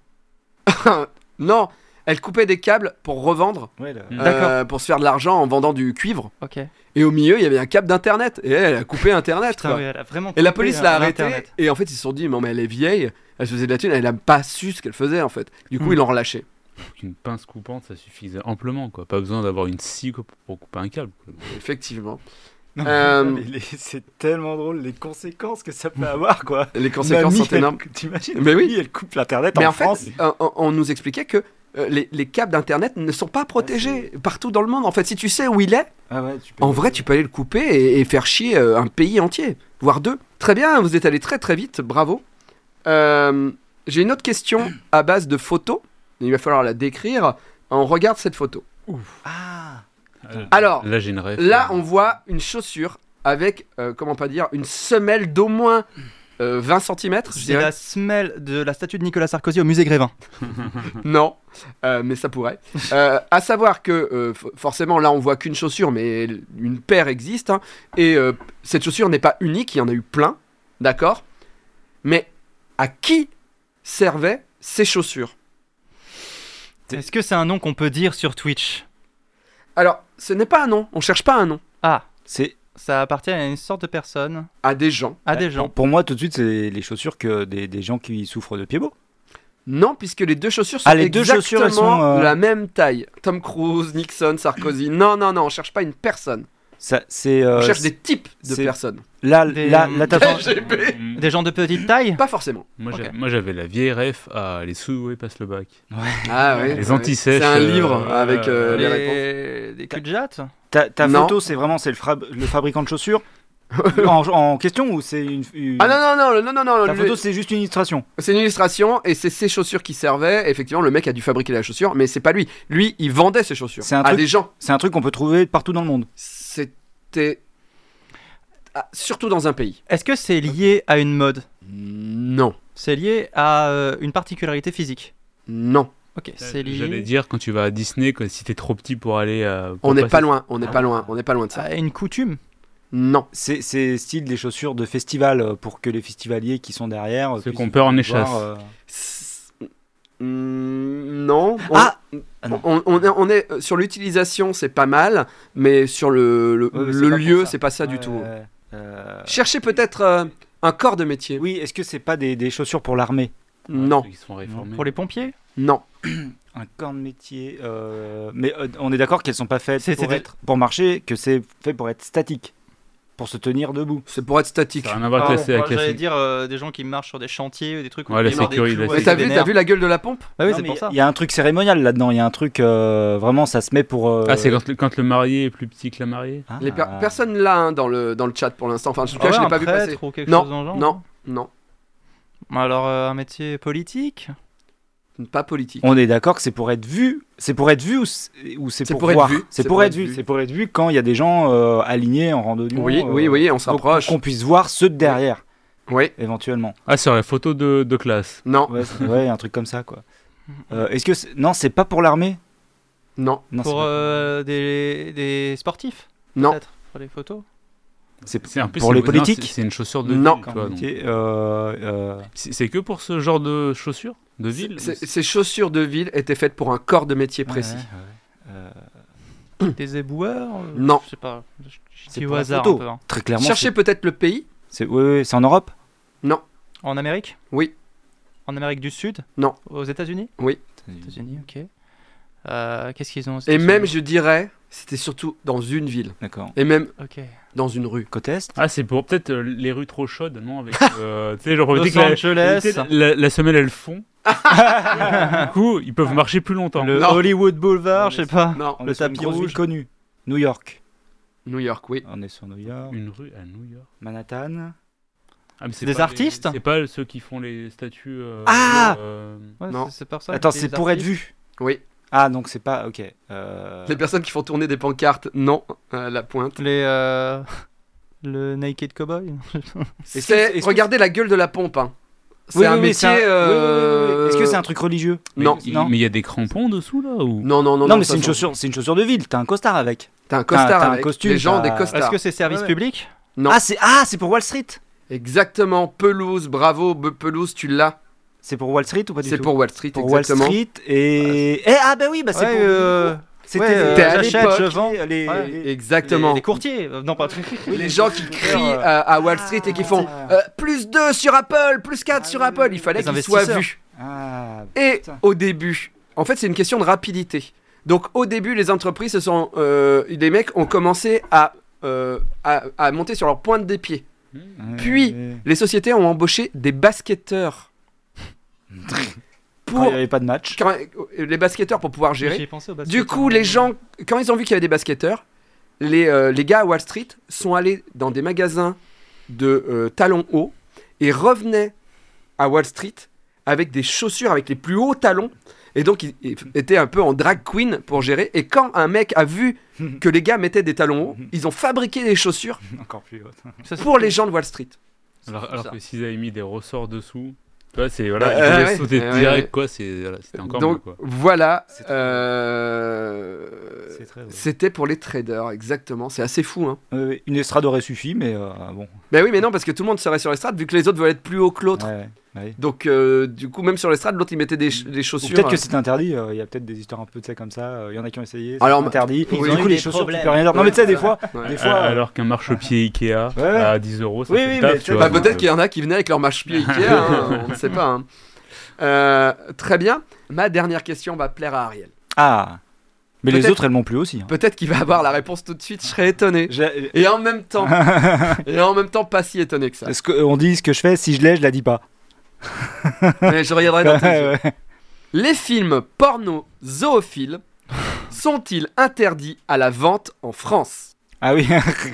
Non, elle coupait des câbles pour revendre, Ouais, là. Mm. euh, D'accord. pour se faire de l'argent en vendant du cuivre. Ok. Et au milieu, il y avait un câble d'internet. Et elle, elle a coupé internet. Putain, quoi. oui, elle a vraiment Et la coupé, police euh, l'a arrêtée. l'Internet. Et en fait, ils se sont dit, non, mais elle est vieille, elle se faisait de la thune, elle a pas su ce qu'elle faisait en fait. Du coup, Mm. ils l'ont relâchée. Une pince coupante, ça suffisait amplement, quoi. Pas besoin d'avoir une scie quoi, pour couper un câble. quoi. Effectivement. Non, Euh, mais les- c'est tellement drôle les conséquences que ça peut avoir, quoi. Les conséquences Mamie, sont énormes. elle- T'imagines? Mais oui. Mamie, elle coupe l'internet Mais en, en fait, France. euh, on, on nous expliquait que euh, les, les câbles d'internet ne sont pas protégés partout dans le monde. En fait, si tu sais où il est, Ah ouais, tu peux- en vrai, tu peux aller le couper et, et faire chier euh, un pays entier, voire deux. Très bien, vous êtes allé très très vite, bravo. Euh, J'ai une autre question à base de photos. Il va falloir la décrire. On regarde cette photo. Ah. Euh, Alors, là, j'ai une rêve. Là, on voit une chaussure avec, euh, comment pas dire, une semelle d'au moins euh, vingt centimètres, je C'est dirais. la semelle de la statue de Nicolas Sarkozy au musée Grévin. Non, euh, mais ça pourrait. Euh, à savoir que, euh, f- forcément, là, on voit qu'une chaussure, mais une paire existe. hein, et euh, cette chaussure n'est pas unique, il y en a eu plein, d'accord? Mais à qui servaient ces chaussures? Est-ce que c'est un nom qu'on peut dire sur Twitch? Alors, ce n'est pas un nom, on cherche pas un nom. Ah, C'est ça appartient à une sorte de personne, À des gens. à des pour, gens. pour moi, tout de suite, c'est les chaussures que des, des gens qui souffrent de pieds beaux. Non, puisque les deux chaussures sont Ah, les deux exactement chaussures, elles sont, euh, de la même taille. Tom Cruise, Nixon, Sarkozy. Non, non, non, on cherche pas une personne. Ça, c'est. euh, On cherche des types de c'est- personnes. Là, des- là, là, t'as G P. Mm. Des gens de petite taille? Pas forcément. Moi, Ok. j'avais- moi, j'avais la vieille ref à les sous-ouais passent le bac. Ah ouais. Les ouais. anti-sèches, C'est un euh, livre avec euh, les réponses. Les... Des culs de jatte? ta, ta Non. photo, c'est vraiment c'est le, fra- le fabricant de chaussures en, en question ou c'est une, une- Ah non, non, non, non, non, non. Ta lui- photo, c'est juste une illustration. C'est une illustration et c'est ses chaussures qui servaient. Effectivement, le mec a dû fabriquer la chaussure, mais c'est pas lui. Lui, il vendait ses chaussures C'est un à truc- des gens. C'est un truc qu'on peut trouver partout dans le monde. C'était. Ah, surtout dans un pays. Est-ce que c'est lié à une mode? Non. C'est lié à euh, une particularité physique? Non. Ok, c'est J'allais lié dire quand tu vas à Disney, que si t'es trop petit pour aller. euh, pour On n'est passer- pas loin. On n'est pas loin. On n'est pas loin de ça. à une coutume? Non. C'est c'est style des chaussures de festival euh, pour que les festivaliers qui sont derrière. euh, Ceux puissent qu'on perd en voir, échasse. euh, C'est- Hmm, non. On- Ah Ah non. on, on est, on est, euh, sur l'utilisation, c'est pas mal, mais sur le, le, Ouais, mais le c'est pas pour lieu, ça. c'est pas ça du Ouais, tout. euh, euh, Cherchez peut-être euh, un corps de métier. Oui, est-ce que c'est pas des, des chaussures pour l'armée? Non, Ceux qui se font réformer. Pour les pompiers? non. Un corps de métier. euh, Mais euh, on est d'accord qu'elles sont pas faites C'est- pour, c'est des- être, pour marcher, que c'est fait pour être statique, pour se tenir debout. C'est pour être statique. Ça n'a rien à voir Ah, avec la bon, J'allais classique. dire euh, des gens qui marchent sur des chantiers ou des trucs où Ouais, il la y a des sécurité, clous la Mais avec t'as des vu, t'as nerfs. vu la gueule de la pompe? Ah oui, Non, c'est mais pour y a- ça. Il y a un truc cérémonial là-dedans. Il y a un truc euh, vraiment, ça se met pour. euh, Ah, c'est quand le, quand le marié est plus petit que la mariée. Ah. Les per- Personne là hein, dans, le, dans le chat pour l'instant. Enfin, en tout Ah cas, ouais, je l'ai un pas vu prêtre passer. ou quelque Non, chose dans le genre? non, non. Alors, euh, un métier politique? pas politique. On est d'accord que c'est pour être vu, c'est pour être vu ou c'est, ou c'est C'est pour, pour être voir. vu. C'est pour être vu. C'est pour être vu quand il y a des gens euh, alignés en randonnée. Oui, euh, oui, oui, on donc s'approche. pour qu'on puisse voir ceux de derrière, Oui, éventuellement. Ah, c'est vrai, photo de, de classe. non, Ouais, c'est- ouais, un truc comme ça, quoi. Euh, est-ce que c'est... non, c'est pas pour l'armée. non, Non, Pour c'est, pas- euh, des, des sportifs non, peut-être, pour les photos. c'est C'est un peu- pour c'est- les non, politiques. c'est- C'est une chaussure de Non. ville, tu vois, donc. Ok, euh, euh, C'est c'est que pour ce genre de chaussures de ville C'est- Ces chaussures de ville étaient faites pour un corps de métier précis. ouais, ouais, euh, Des éboueurs euh, Non. Je sais pas. Je, je C'est dis au pour la hasard photo. un peu. hein. Très clairement. Cherchez peut-être le pays. C'est, c'est... Oui, oui, c'est en Europe. Non, En Amérique oui, En Amérique du Sud Non. Aux États-Unis oui. États-Unis, ok. Euh, Qu'est-ce qu'ils ont aux Et États-Unis même, je dirais, c'était surtout dans une ville. D'accord. Et même Ok. dans une rue. Côte Est. Ah, c'est pour peut-être euh, les rues trop chaudes, non avec, euh, Tu sais, genre, Los dès que la- Angeles. tu sais, la, la semelle, elle fond. Du coup, ils peuvent marcher plus longtemps. Le Non. Hollywood Boulevard, je sais pas. Non, On Le est sur une tapis grosse rouge. ville connue. New York. New York, oui. On est sur New York. Une rue à New York. Manhattan. Ah, mais c'est Des pas les- artistes C'est pas ceux qui font les statues. euh, Ah euh, Ouais, Non. c'est- c'est pour ça. Attends, les c'est pour être artistes. vu. Oui. Ah, donc c'est pas. Ok. Euh... Les personnes qui font tourner des pancartes, non, à la pointe. Les. euh, Le Naked Cowboy. Est-ce que- C'est, est-ce que- regardez la gueule de la pompe. Hein. C'est Oui, un oui, oui, métier. c'est un- oui, oui, oui, oui. euh, Est-ce que c'est un truc religieux? mais- Non. il- Non. Mais il y a des crampons dessous là ou... Non, non, non. Non, mais ça c'est une change. chaussure, c'est une chaussure de ville. T'as un costard avec. T'as un costard t'as un avec. costume, Les gens, t'as- des costards. Est-ce que c'est service Ouais, ouais. public Non. Ah, c'est ah, c'est pour Wall Street. Exactement. Pelouse, bravo, be- pelouse, tu l'as. C'est pour Wall Street ou pas du C'est tout? pour Wall Street, Pour Wall exactement. Street et eh, ah bah oui, bah c'est Ouais, pour. euh, C'était ouais, euh, T'es à j'achète, l'époque, je vends. les, les- Ouais. les- Exactement. Les, les courtiers. euh, Non, pas. Les gens qui crient Euh, à, à Wall Street et qui font Ah. euh, plus deux sur Apple, plus quatre sur oui, Apple. oui, Il fallait les qu'ils soient investisseurs. vus. Ah, Et putain. au début, en fait, c'est une question de rapidité. Donc, au début, les entreprises se sont, euh, les mecs ont commencé à, euh, à, à monter sur leur pointe des pieds. Puis, Ouais. les sociétés ont embauché des basketteurs Quand pour il n'y avait pas de match. quand- les basketteurs pour pouvoir J'y ai gérer. pensé au basket. Du coup, les gens, quand ils ont vu qu'il y avait des basketteurs, les, euh, les gars à Wall Street sont allés dans des magasins de euh, talons hauts et revenaient à Wall Street avec des chaussures avec les plus hauts talons. Et donc, ils, ils étaient un peu en drag queen pour gérer. Et quand un mec a vu que les gars mettaient des talons hauts, ils ont fabriqué des chaussures Encore plus haute. Ça, c'est- pour les gens de Wall Street. Alors, c'est alors ça. que s'ils avaient mis des ressorts dessous, tu vois, c'est voilà, Euh, ils pouvaient ouais, sauter ouais, direct ouais. quoi. C'est voilà, c'était encore Donc, mieux quoi. voilà. C'est très euh, C'est très drôle. C'était pour les traders, exactement. C'est assez fou, hein. Euh, une estrade aurait suffi, mais euh, bon. Ben oui, mais non, parce que tout le monde serait sur l'estrade, vu que les autres veulent être plus haut que l'autre. Ouais, ouais, ouais. Donc, euh, du coup, même sur l'estrade, l'autre, il mettait des, ch- des Ou chaussures. peut-être que euh, c'est interdit. euh, Il y a peut-être des histoires un peu de ça comme ça. euh, Il y en a qui ont essayé. C'est Alors, interdit. ils du ont coup, eu les des chaussures, tu problèmes. peux rien dire. Non, mais tu sais, des fois, ouais. des Euh, fois. euh, alors qu'un marchepied Ikea Ouais, ouais. à dix euros, ça Oui, fait oui, le mais taf, tu tu sais, vois. Bah, donc, peut-être euh, qu'il y en a qui venaient avec leur marche-pied Ikea, hein, on ne sait pas. hein. Euh, très bien. Ma dernière question va plaire à Ariel. Ah. Mais les Peut-être- autres, elles m'ont plu aussi. hein. Peut-être qu'il va avoir la réponse tout de suite, je serais étonné. J'ai- Et en même temps, et en même temps, pas si étonné que ça. Ce que- on dit ce que je fais, si je l'ai, je la dis pas. Mais je regarderai dans tes yeux. Ouais, ouais. Les films porno zoophiles sont-ils interdits à la vente en France? Ah oui.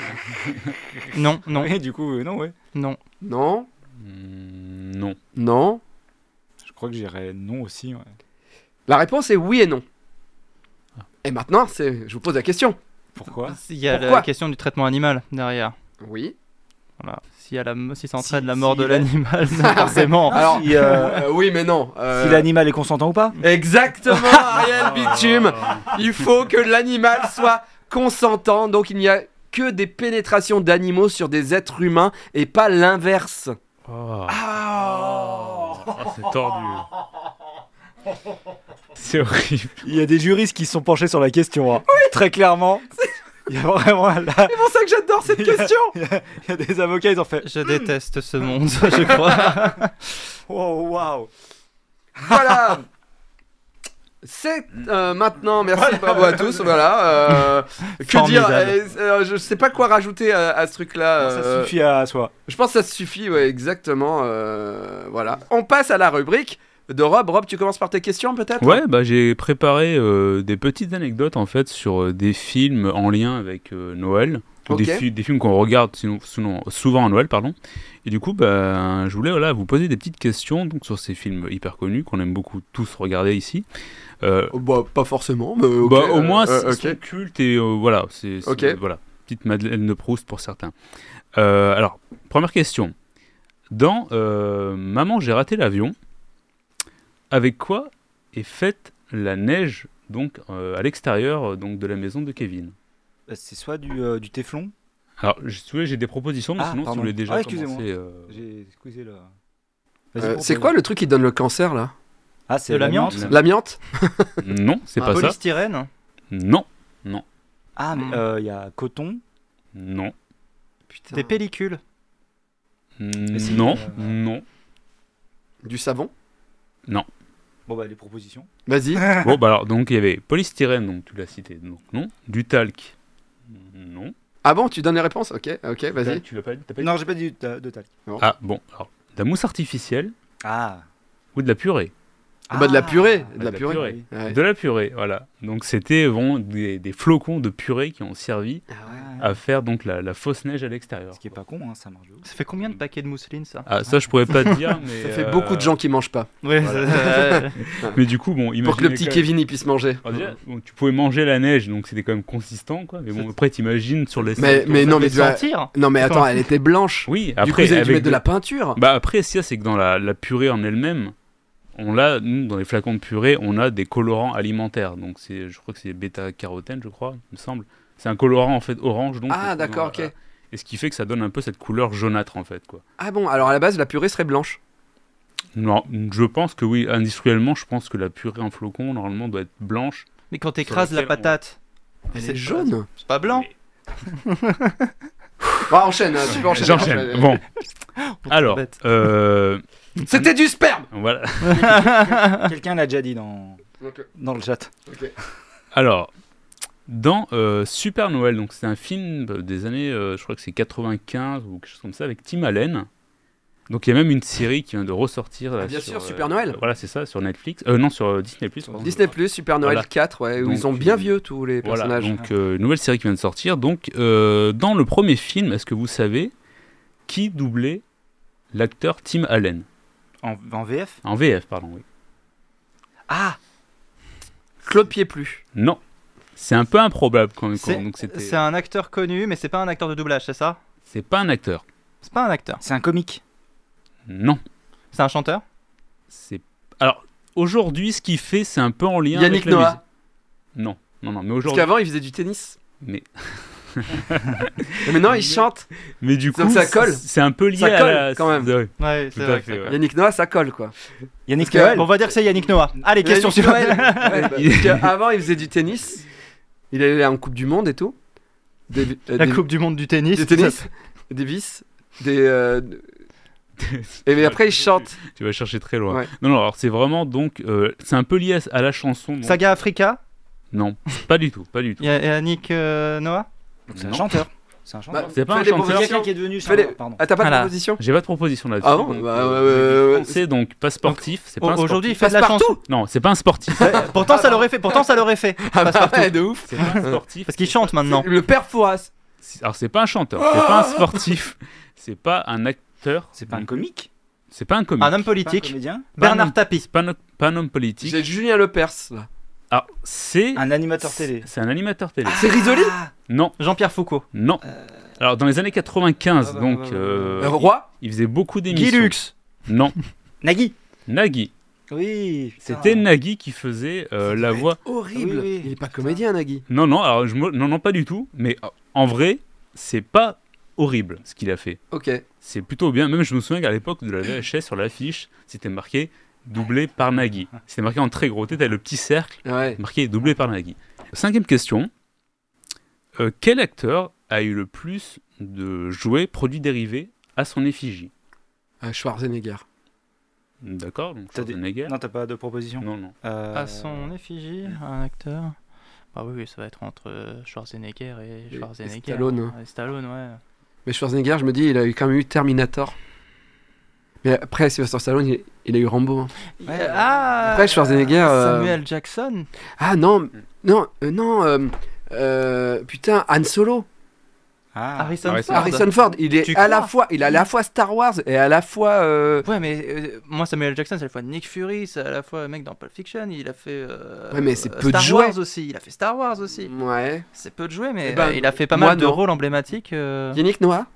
Non, non, Oui, du coup, euh, non, ouais. non. Non, hmm, non. non. Je crois que j'irais non aussi. Ouais. La réponse est oui et non. Et maintenant, c'est, je vous pose la question. Pourquoi? Il y a Pourquoi la question du traitement animal derrière. Oui. Voilà. Si, y a la, si ça entraîne Si- la mort si de il a- l'animal, forcément. Alors, si, euh, euh, oui, mais non. euh, Si l'animal est consentant ou pas? Exactement, Ariel Bitume. Il faut que l'animal soit consentant, donc il n'y a que des pénétrations d'animaux sur des êtres humains et pas l'inverse. Oh. Ah. Oh, c'est tordu. C'est horrible. Il y a des juristes qui se sont penchés sur la question. hein. Très clairement. Il y a vraiment là. C'est pour ça que j'adore cette Il y a- question. Il y, a, il y a des avocats, ils ont fait. Je déteste ce monde, je crois. Wow, wow. Voilà. C'est euh, maintenant, merci, bravo à tous. Voilà. euh, que dire Formidable. euh, euh, Je sais pas quoi rajouter à, à ce truc-là. Ça euh, suffit à soi. Je pense que ça suffit, ouais, exactement. euh, voilà. On passe à la rubrique de Rob. Rob, tu commences par tes questions, peut-être? Ouais, bah j'ai préparé euh, des petites anecdotes en fait sur euh, des films en lien avec euh, Noël. Ok. des, fi- des films qu'on regarde sinon, sinon- souvent à Noël, pardon. Et du coup, bah, je voulais voilà, vous poser des petites questions donc, sur ces films hyper connus qu'on aime beaucoup tous regarder ici. Euh, Oh, bah, pas forcément, mais ok, bah, au moins, euh, c'est euh, sont cultes et euh, voilà, c'est, c'est- Ok. voilà, petite Madeleine de Proust pour certains. Euh, alors, première question. Dans euh, Maman, j'ai raté l'avion, avec quoi est faite la neige donc euh, à l'extérieur euh, donc de la maison de Kevin? Bah, c'est soit du, euh, du téflon. Alors, je- si vous voulez, j'ai des propositions, mais Ah, sinon, si pardon. vous voulez déjà Ah, excusez-moi. commencer... euh, J'ai squeezé là. Euh, c'est quoi le truc qui donne le cancer là? Ah, c'est De l'amiante. L'amiante? Non, c'est Ah, pas ça. Polystyrène. Non, non, Ah, mais Hmm. euh, il y a coton. non, Putain. Des pellicules. si, non, euh, non. Du savon? Bon, bah, les propositions. Vas-y. Bon, bah alors, donc il y avait polystyrène, donc tu l'as cité, donc non. Du talc, non. Ah bon, tu donnes les réponses? Ok, ok, vas-y. Talc, tu l'as pas dit, t'as pas dit Non, j'ai pas dit de, de talc. Ah bon, alors, de la mousse artificielle Ah. ou de la purée? Ah bah de la purée, Ah, de la purée. Ouais. De la purée, voilà. Donc c'était bon, des, des flocons de purée qui ont servi Ah ouais. à faire donc la, la fausse neige à l'extérieur. Ce qui est pas con, hein, ça marche de ouf. Ça fait combien de paquets de mousseline ça? Ah ça je pourrais pas te dire, mais Ça fait euh, beaucoup de gens qui mangent pas. Ouais, Voilà. Mais du coup bon, imaginez Pour que le petit quand même- Kevin il puisse manger. Alors déjà, bon, tu pouvais manger la neige, donc c'était quand même consistant, quoi. Mais bon, après, t'imagines sur les. Mais, mais non, mais tu vas- sentir. Non, mais attends, Comment- elle était blanche. Oui, Du coup, après, ils avaient dû avec mettre de la peinture. Bah après, ce qu'il y a, c'est que dans la, la purée en elle-même, on l'a, nous, dans les flacons de purée, on a des colorants alimentaires. Donc c'est, je crois que c'est bêta-carotène, je crois, il me semble. C'est un colorant en fait orange, donc. Ah, euh, d'accord, voilà. ok. Et ce qui fait que ça donne un peu cette couleur jaunâtre en fait, quoi. Ah bon, alors à la base, la purée serait blanche. Non, je pense que oui, industriellement, je pense que la purée en flocon normalement doit être blanche. Mais quand t'écrases Sur la lequel on- patate, Elle c'est est jaune. c'est pas blanc. Bon, enchaîne, hein, tu peux enchaîner. J'enchaîne. enchaîne. Bon, Pour alors, bête. euh, C'était du sperme. voilà. Quelqu'un l'a déjà dit dans, Ok, dans le chat. ok. Alors, dans euh, Super Noël, donc c'est un film des années, euh, je crois que c'est quatre-vingt-quinze ou quelque chose comme ça, avec Tim Allen. Donc il y a même une série qui vient de ressortir. Là, Ah, bien sur, sûr, Super Noël. Voilà, c'est ça, sur Netflix. Euh, non, sur euh, Disney Plus. pardon. Disney Plus, Super Noël Voilà. quatre, ouais, où Donc, ils ont bien euh, vieux tous les Voilà, personnages. donc euh, une nouvelle série qui vient de sortir. Donc, euh, dans le premier film, est-ce que vous savez qui doublait l'acteur Tim Allen? En, en V F. En V F, pardon, oui. Ah. Claude Pieplu. Non, c'est un peu improbable quand même. C'est Donc c'était. c'est un acteur connu, mais c'est pas un acteur de doublage, c'est ça? C'est pas un acteur. C'est pas un acteur. C'est un comique. Non, C'est un chanteur? c'est. Alors aujourd'hui, ce qu'il fait, c'est un peu en lien Yannick avec la Noah. musique. Non, non, non, mais Parce aujourd'hui. qu'avant, il faisait du tennis. Mais, Et maintenant, il chante. mais du coup, Donc ça colle. C'est un peu lié Ça à colle, la- quand même. Ouais, Ouais, tout c'est à vrai. fait, ouais. Yannick Noah, ça colle, quoi. Yannick Parce que- Noël. Bon, on va dire que c'est Yannick Noah. Allez, question Yannick suivante. Noël. Ouais, bah, parce qu'avant, il faisait du tennis. Il allait en Coupe du Monde et tout. Des, euh, La des- Coupe du Monde du tennis. du tennis, des vis, des. euh, Et mais après, il chante. Tu vas chercher très loin. Ouais. Non, non, alors c'est vraiment donc. euh, c'est un peu lié à, à la chanson. donc- Saga Africa. Non, pas du tout, pas du tout. Il y a Yannick euh, Noah. Donc c'est un Non. chanteur. C'est un chanteur. Bah, C'est pas fais un des chanteur. C'est propositions. quelqu'un qui est devenu Fais des- chanteur. Pardon. Ah, t'as pas de Voilà. proposition? J'ai pas de proposition là-dessus. Ah bon donc, Bah, euh, ouais, ouais, ouais. c'est donc pas sportif. C'est pas un sportif. Aujourd'hui, il fait de la Passe-partout. chanson. Non, c'est pas un sportif. Pourtant, ça l'aurait fait. Pourtant, ça l'aurait fait. Ah bah Passe-partout. ouais, de ouf. C'est pas un sportif. Parce qu'il chante maintenant. Le père Fouras. C'est- Alors c'est pas un chanteur, c'est pas un sportif, c'est pas un acteur, C'est pas un comique. c'est pas un comique, Un homme C'est pas un politique. comédien. Pas un Bernard homme- Tapie. c'est pas un, pas un homme politique. J'ai Julien Lepers, là. Alors c'est Un animateur télé. c'est un animateur télé. C'est Risoli. Ah. Non, Jean-Pierre Foucault. non. Alors dans les années quatre-vingt-quinze, Ah bah, donc bah, bah, euh, Euh, Roi. il faisait beaucoup Guy d'émissions. Lux. Non, Nagui. Nagui. Oui. putain. C'était Nagui qui faisait euh, Ça la devait voix. être Horrible. Oui, oui. Il est pas comédien, Nagui. Non, non, alors je me- non, non, pas du tout. Mais euh, en vrai, c'est pas horrible ce qu'il a fait. Ok. C'est plutôt bien. Même je me souviens qu'à l'époque de la V H S sur l'affiche, c'était marqué doublé par Nagui. C'était marqué en très gros. T'as le petit cercle Ouais. marqué doublé par Nagui. Cinquième question. Euh, quel acteur a eu le plus de jouets produits dérivés à son effigie? Euh, Schwarzenegger. D'accord, donc T'as des- Schwarzenegger. Non, t'as pas de proposition. Non, non. Euh, À son effigie, un acteur. Bah oui, oui, ça va être entre euh, Schwarzenegger et Et- Schwarzenegger. et Stallone. hein. Et Stallone, ouais. Mais Schwarzenegger, je me dis, il a eu quand même eu Terminator. Mais après, Sylvester Stallone, il, il a eu Rambo. hein. Ouais, Ah Après, Schwarzenegger, euh, Samuel Jackson. Ah non, non, euh, non, euh, euh, putain, Han Solo. Ah. Harrison Harrison- Ford. Harrison Ford, il est Tu à la crois fois, il a à la fois Star Wars et à la fois. euh, Ouais, mais euh, moi, Samuel Jackson, c'est à la fois Nick Fury, c'est à la fois un mec dans Pulp Fiction, il a fait. euh, Ouais, mais c'est euh, peu de Star jouets. Wars aussi, il a fait Star Wars aussi. Ouais. C'est peu de jouets, mais Eh ben, euh, il a fait pas moi, mal de non. rôles emblématiques. euh. Yannick Noah.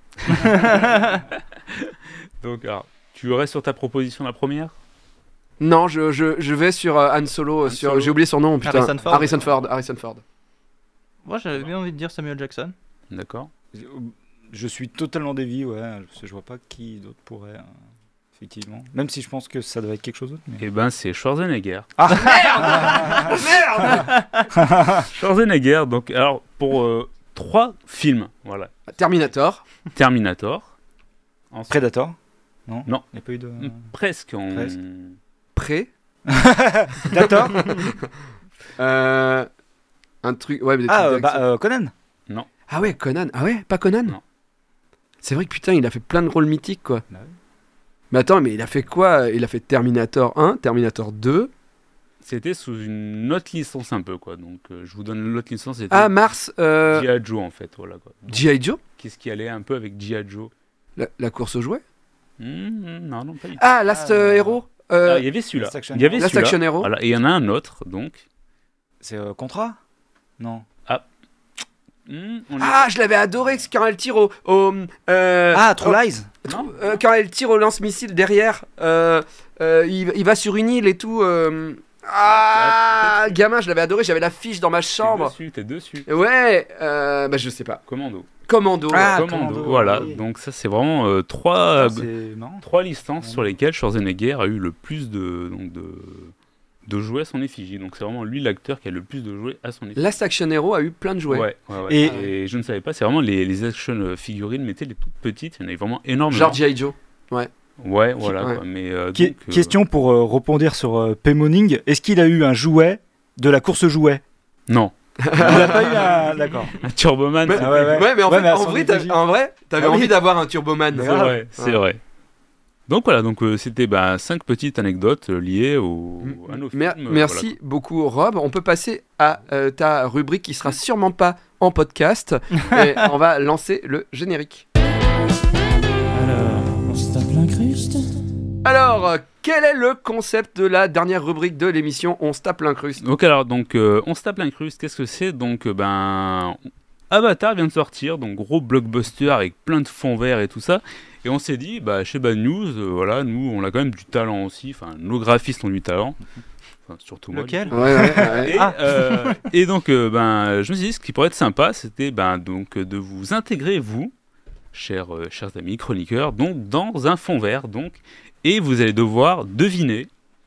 Donc, alors, tu restes sur ta proposition, la première? Non, je, je, je vais sur euh, Han Solo. Han sur, Solo. j'ai oublié son nom. Putain. Harrison Ford. Harrison Ford. Harrison Ford. Moi, j'avais bien envie de dire Samuel Jackson. D'accord. Je suis totalement dévié, ouais. Je, je vois pas qui d'autre pourrait. euh, Effectivement. Même si je pense que ça doit être quelque chose d'autre. Mais... Eh ben, c'est Schwarzenegger. Ah Merde. Schwarzenegger, donc, alors, pour euh, trois films, voilà. Terminator. Terminator. Ensuite- Predator Non Non. Il n'y a pas eu de. Presque. En... Presque. Pré. Predator Euh, un truc. Ouais, mais des Ah, trucs euh, bah, d'action. euh, Conan Ah ouais, Conan. Ah ouais, pas Conan. Non. C'est vrai que putain, il a fait plein de rôles mythiques quoi. Bah ouais. Mais attends, mais il a fait quoi? Il a fait Terminator un, Terminator deux. C'était sous une autre licence un peu, quoi. Donc, euh, je vous donne l'autre licence. C'était Ah, Mars. Euh... G I. Joe, en fait. Voilà, quoi. Donc, G I. Joe. Qu'est-ce qui allait un peu avec G I. Joe? La, la course aux jouets. Hmm, Non, non, pas du tout. Ah, Last Ah, euh, non. Hero. Euh, Ah, il y avait celui-là. Last Action Il y avait Last celui-là. Action Hero. Voilà. Et il y en a un autre, donc. C'est euh, Contra Non. Hmm, on est- Ah, je l'avais adoré quand elle tire au. au, euh, Ah, True au- Lies Non. euh, quand elle tire au lance-missile derrière. Euh, euh, il, il va sur une île et tout. euh, Ah, Ah, gamin, je l'avais adoré. J'avais l'affiche dans ma T'es chambre. dessus, t'es dessus. Ouais, euh, bah je sais pas. Commando. Commando. Ah, Commando. Commando, Voilà. oui. Donc, ça, c'est vraiment euh, trois. Ah, C'est marrant. Trois licences sur lesquelles Schwarzenegger a eu le plus de, donc de, de jouets à son effigie. Donc c'est vraiment lui l'acteur qui a le plus de jouets à son effigie. Last Action Hero a eu plein de jouets. Ouais, ouais, ouais. Et- Et... je ne savais pas, c'est vraiment les, les action figurines, mais tu sais, les toutes petites, il y en avait vraiment énormément. Genre G I. Joe. Ouais, voilà. Ouais. Quoi. Mais, euh, Que- donc, euh, Question pour euh, rebondir sur euh, P. Moning. Est-ce qu'il a eu un jouet de la course jouet Non, Il n'a pas eu un. D'accord. un Turboman, Mais- c'est Ah ouais, ouais. Ouais, mais en Ouais, fait, mais à en son vrai, t'as- effigie. en vrai, t'avais Ah oui. envie d'avoir un Turboman. Mais c'est grave. vrai, c'est Ouais. vrai. Donc voilà, donc euh, c'était bah, cinq petites anecdotes euh, liées au, à nos Mer- films. euh, merci beaucoup, Rob. On peut passer à euh, ta rubrique qui sera sûrement pas en podcast. Et on va lancer le générique. Alors, on se tape l'incruste. Alors, euh, quel est le concept de la dernière rubrique de l'émission On se tape l'incruste? Donc alors, donc, euh, on se tape l'incruste, qu'est-ce que c'est? Donc, euh, ben, Avatar vient de sortir, donc gros blockbuster avec plein de fonds verts et tout ça. Et on s'est dit, bah, chez Bad News, euh, voilà, nous, on a quand même du talent aussi. Enfin, nos graphistes ont du talent. Enfin, surtout moi. Lequel Ouais, ouais, ouais. Et, euh, et donc, euh, ben, je me suis dit, ce qui pourrait être sympa, c'était ben, donc, euh, de vous intégrer, vous, chers, euh, chers amis chroniqueurs, donc, dans un fond vert. Donc, et vous allez devoir deviner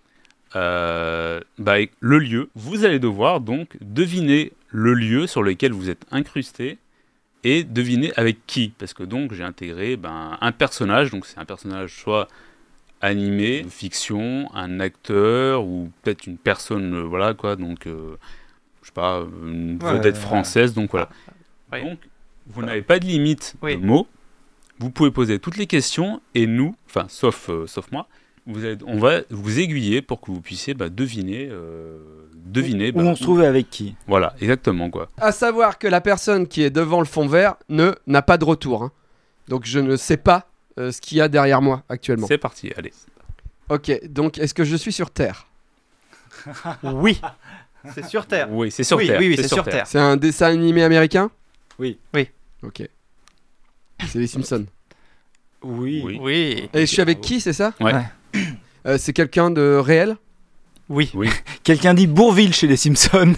euh, bah, le lieu. Vous allez devoir donc deviner le lieu sur lequel vous êtes incrusté et deviner avec qui. Parce que donc, j'ai intégré ben, un personnage. Donc, c'est un personnage soit animé, de fiction, un acteur ou peut-être une personne, euh, voilà quoi, donc euh, je sais pas, une Ouais, vedette ouais, française, donc voilà. Oui. Donc vous n'avez pas de limite Oui. de mots, vous pouvez poser toutes les questions et nous, enfin sauf, euh, sauf moi, vous allez- on va vous aiguiller pour que vous puissiez bah, deviner, euh, deviner. Où bah, on se trouvait avec qui Voilà, exactement quoi. À savoir que la personne qui est devant le fond vert ne n'a pas de retour. hein. Donc je ne sais pas euh, ce qu'il y a derrière moi actuellement. C'est parti, allez. Ok, donc est-ce que je suis sur Terre? Oui. C'est sur Terre. Oui, c'est sur oui, Terre. oui, oui, c'est sur Terre. C'est un dessin animé américain? Oui. Oui. Ok. C'est les Simpsons. Oui. Oui. Oui. Et je suis avec qui, c'est ça? Ouais. Ouais. Euh, c'est quelqu'un de réel? Oui. Oui. Quelqu'un dit Bourville chez les Simpsons.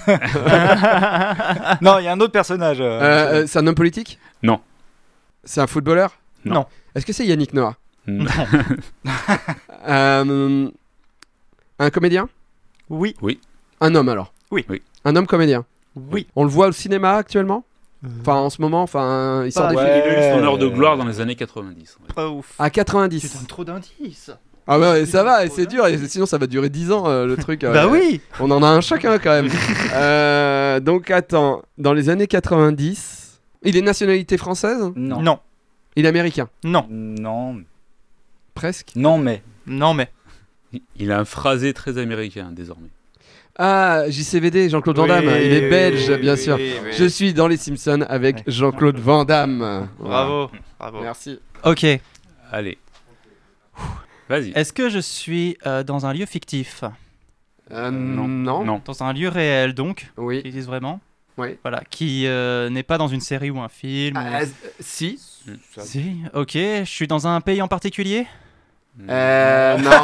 Non, il y a un autre personnage. euh, Euh, euh, c'est un homme politique? Non. C'est un footballeur? Non. Non. Est-ce que c'est Yannick Noah? Non. Euh, un comédien? Oui. Un homme alors? Oui. Oui. Un homme comédien? Oui. On le voit au cinéma actuellement? Enfin, en ce moment, enfin, il sort Pas des ouais. films. Il a eu son heure de gloire dans les années quatre-vingt-dix. ouais. Pas ouf. À quatre-vingt-dix. Tu donnes trop d'indices. Ah ouais, ça Tu va, donnes et trop c'est dur, et sinon ça va durer dix ans euh, le truc. euh, Bah oui. On en a un chacun quand même. Euh, donc attends, dans les années quatre-vingt-dix, il est nationalité française? Non. Non. Il est américain? Non. Non. Presque. Non, mais. Non, mais. Il a un phrasé très américain désormais. Ah, J C V D, Jean-Claude Van Damme, Oui, il est belge, oui, bien oui, sûr. oui. Je suis dans Les Simpsons avec Ouais. Jean-Claude Van Damme. Bravo, bravo. Voilà. Merci. Ok. Allez. Vas-y. Est-ce que je suis euh, dans un lieu fictif? Euh, Non. non. Non. Dans un lieu réel, donc, Oui. qui existe vraiment? Oui. Voilà, qui euh, n'est pas dans une série ou un film. Ah, ou- euh, si. Si, ok. Je suis dans un pays en particulier? Euh, non.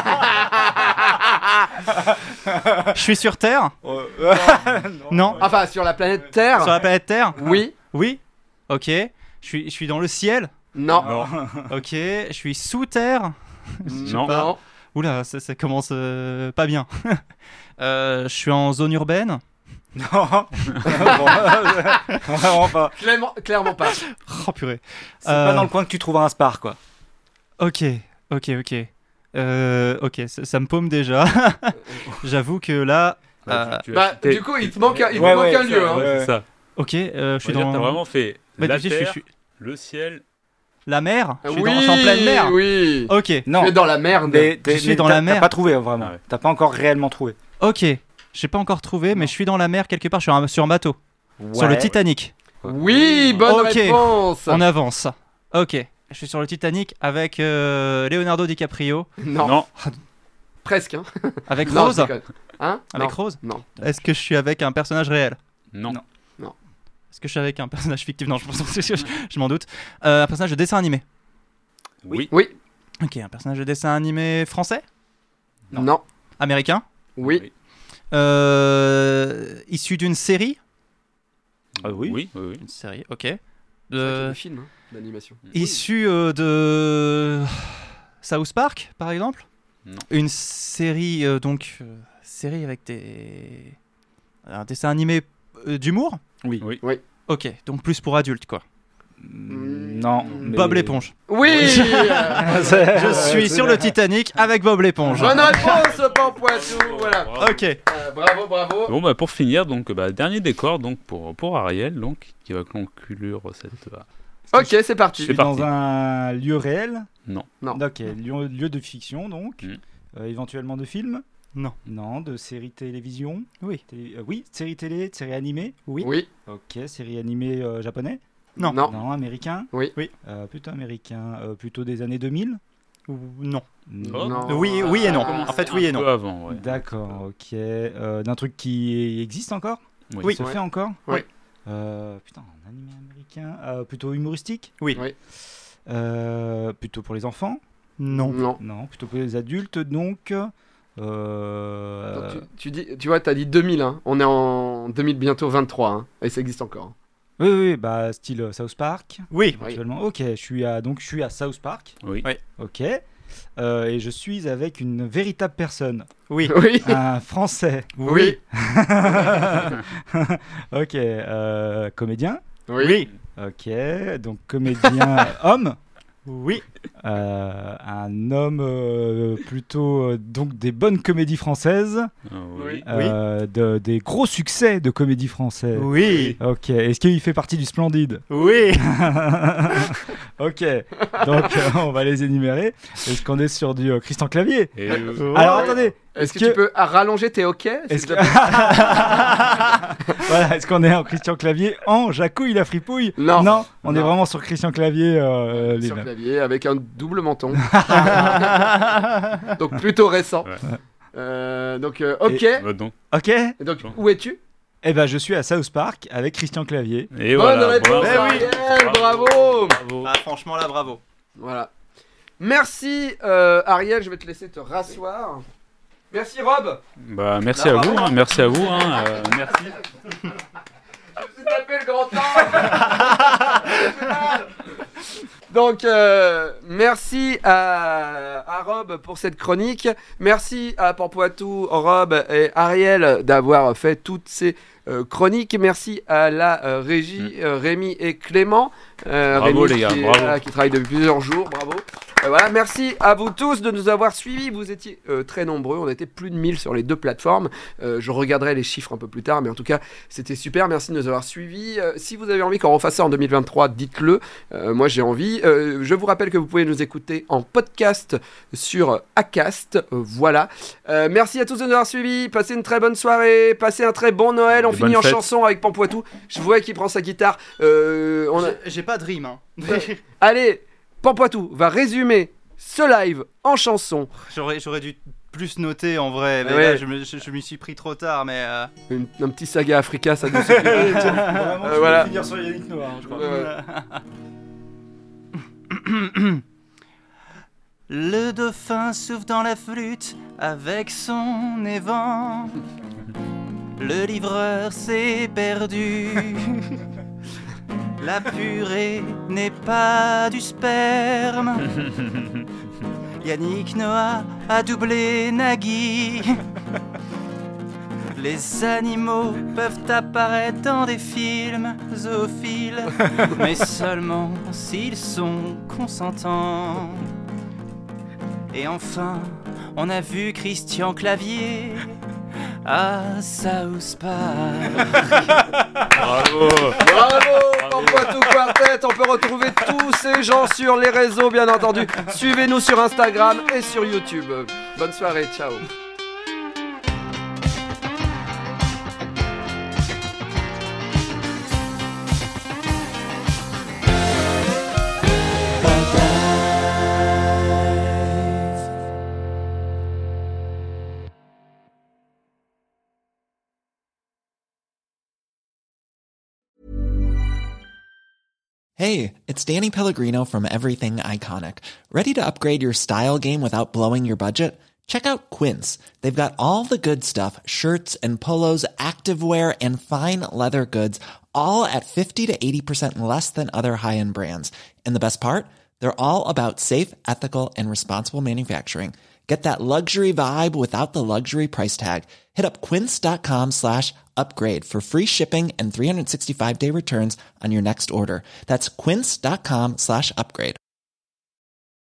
Je suis sur Terre? Non. Enfin, sur la planète Terre. Sur la planète Terre? Oui. Oui. Ok. Je suis, je suis dans le ciel? Non. Non. Ok. Je suis sous terre? Non. Non. Oula, ça, ça commence euh, pas bien. Euh, je suis en zone urbaine? Non. Bon, vraiment pas. Clairement, clairement pas. Oh purée. C'est Euh, pas dans le coin que tu trouveras un spar, quoi. Ok, ok, ok. Euh, ok, ça, ça me paume déjà. J'avoue que là. Bah, euh, tu- tu as Bah, cité- du coup, il te manque un, il Ouais, te manque ouais, un lieu. ça, Hein. Ouais, Ouais. c'est ça. ok, euh, je suis On va dire, dans. T'as vraiment fait Bah, la tu sais, je suis- terre, je suis- le ciel. La mer? Je suis, oui, dans... je suis en pleine mer? Oui. Ok, Non. Tu es dans la merde. Mais, t'es- Je suis mais dans t'as- la mer. T'as pas trouvé, vraiment. Ah ouais. T'as pas encore réellement trouvé. ok. J'ai pas encore trouvé, mais je suis dans la mer quelque part. Je suis un- sur un bateau. Sur le Ouais. Titanic. Oui, bonne Ok. réponse. On avance. Ok. Je suis sur le Titanic avec euh, Leonardo DiCaprio. Non. Non. Presque. Hein. Avec Non, Rose. je déconne. Hein Avec Non. Rose. Non. Est-ce que je suis avec un personnage réel? Non. Non. Est-ce que je suis avec un personnage fictif? Non, je, pense que je, je m'en doute. Euh, un personnage de dessin animé. Oui. Oui. Ok, un personnage de dessin animé français? Non. Non. Américain? Oui. Euh, issu d'une série? Ah oui. Oui, oui, oui. Une série, ok. C'est vrai qu'il y a Euh, des films hein, d'animation. issu euh, de South Park, par exemple? Non. Une série, euh, donc, euh, série avec des... un dessin animé euh, d'humour? Oui. Oui. Ok, donc plus pour adultes, quoi. Mm, Non. mais- Bob l'éponge. Oui. euh, C'est- Je suis c'est sur vrai. le Titanic avec Bob l'éponge. Bonne réponse, Pampoitou. Voilà. Bravo. Ok. Euh, bravo, bravo. Bon bah pour finir donc bah, dernier décor donc pour pour Ariel donc qui va conclure cette euh, Ok, c'est Je parti. C'est suis dans parti. un lieu réel. Non. Non. Ok, lieu, lieu de fiction donc. Mm. Euh, éventuellement de film. Non. Non, de série télévision. Oui. Télé- euh, oui, série télé, série animée. Oui. Oui. Ok, série animée euh, japonais. Non. Non. Non, américain. Oui. Oui. Euh, plutôt américain. Euh, plutôt des années deux mille. Ou non. Oh. Non. Oui, oui et non. Ah, En fait, oui et Un non. peu avant ouais. D'accord, ok. Euh, D'un truc qui existe encore Oui. Oui. Se Ouais. fait encore Oui. Euh, putain, un animé américain. Euh, plutôt humoristique Oui. Oui. Euh, plutôt pour les enfants Non. Non. Non, plutôt pour les adultes donc. Euh, Donc, tu, tu dis, tu vois, t'as dit deux mille. Hein. On est en deux mille bientôt vingt-trois. Hein. Et ça existe encore. Oui, oui, bah style euh, South Park. Oui. Éventuellement. Ok, je suis à donc je suis à South Park. Oui. Oui. Ok. Euh, et je suis avec une véritable personne, Oui. Oui. un Français. Oui. Ok, euh, comédien. Oui. Ok, donc comédien homme. Oui. Euh, un homme euh, plutôt euh, donc des bonnes comédies françaises, Ah, oui. euh, de- des gros succès de comédies françaises. Oui. Ok, est-ce qu'il fait partie du Splendide? Oui. Ok, donc euh, on va les énumérer. Est-ce qu'on est sur du euh, Christian Clavier? Et, euh, Alors Ouais. attendez, Est-ce que, que- tu peux ah, rallonger tes hoquets s'il est-ce te que... plaît voilà, est-ce qu'on est en Christian Clavier en Jacouille la fripouille? Non. Non, on est Non. vraiment sur Christian Clavier. Euh, Sur les- clavier avec un double menton. Donc plutôt récent. Ouais. Euh, donc euh, ok. bah, donc Ok, Et donc où es-tu? eh ben je suis à South Park avec Christian Clavier. et Bonne voilà. réponse, bravo. Ariel, bravo. Bravo. Ah, franchement, là, bravo. Voilà. Merci euh, Ariel, je vais te laisser te rasseoir. Merci Rob. Bah merci à vous hein, merci à vous hein, euh, merci. Je me suis tapé le grand temps. Donc euh, merci à, à Rob pour cette chronique. Merci à Pampoitou, Rob et Ariel d'avoir fait toutes ces euh, chroniques. Merci à la euh, régie, euh, Rémi et Clément. Euh, Bravo, Rémi les gars, qui, est bravo. là, qui travaille depuis plusieurs jours. Bravo. Euh, voilà, merci à vous tous de nous avoir suivis. Vous étiez euh, très nombreux. On était plus de mille sur les deux plateformes. Euh, je regarderai les chiffres un peu plus tard, mais en tout cas, c'était super. Merci de nous avoir suivis. Euh, si vous avez envie qu'on refasse ça en deux mille vingt-trois, dites-le. Euh, moi, j'ai envie. Euh, je vous rappelle que vous pouvez nous écouter en podcast sur Acast. Euh, voilà. Euh, merci à tous de nous avoir suivis. Passez une très bonne soirée. Passez un très bon Noël. On Des finit bonnes en fêtes. chanson avec Pampoitou. Je vois qu'il prend sa guitare. Euh, on a... J'ai- J'ai pas de rime. Hein. Allez, Pampoitou va résumer ce live en chanson. J'aurais, j'aurais dû plus noter en vrai, mais Ouais. là je me, je, je m'y suis pris trop tard. Mais euh, Une- un petit saga Africa, ça nous suffit. Vraiment, Euh, tu voilà. vas finir sur Yannick Noah, hein, je crois. Ouais. le dauphin souffle dans la flûte avec son évent. Le livreur s'est perdu. La purée n'est pas du sperme. Yannick Noah a doublé Nagui. Les animaux peuvent apparaître dans des films zoophiles, mais seulement s'ils sont consentants. Et enfin, on a vu Christian Clavier à South Park. Bravo. Bravo, Pampoitou Quartet. On peut retrouver tous ces gens sur les réseaux, bien entendu. Suivez-nous sur Instagram et sur YouTube. Bonne soirée, ciao. Hey, it's Danny Pellegrino from Everything Iconic. Ready to upgrade your style game without blowing your budget? Check out Quince. They've got all the good stuff, shirts and polos, activewear, and fine leather goods, all at fifty to eighty percent less than other high-end brands. And the best part? They're all about safe, ethical, and responsible manufacturing. Get that luxury vibe without the luxury price tag. Hit up quince.com slash upgrade for free shipping and three sixty-five day returns on your next order. That's quince.com slash upgrade.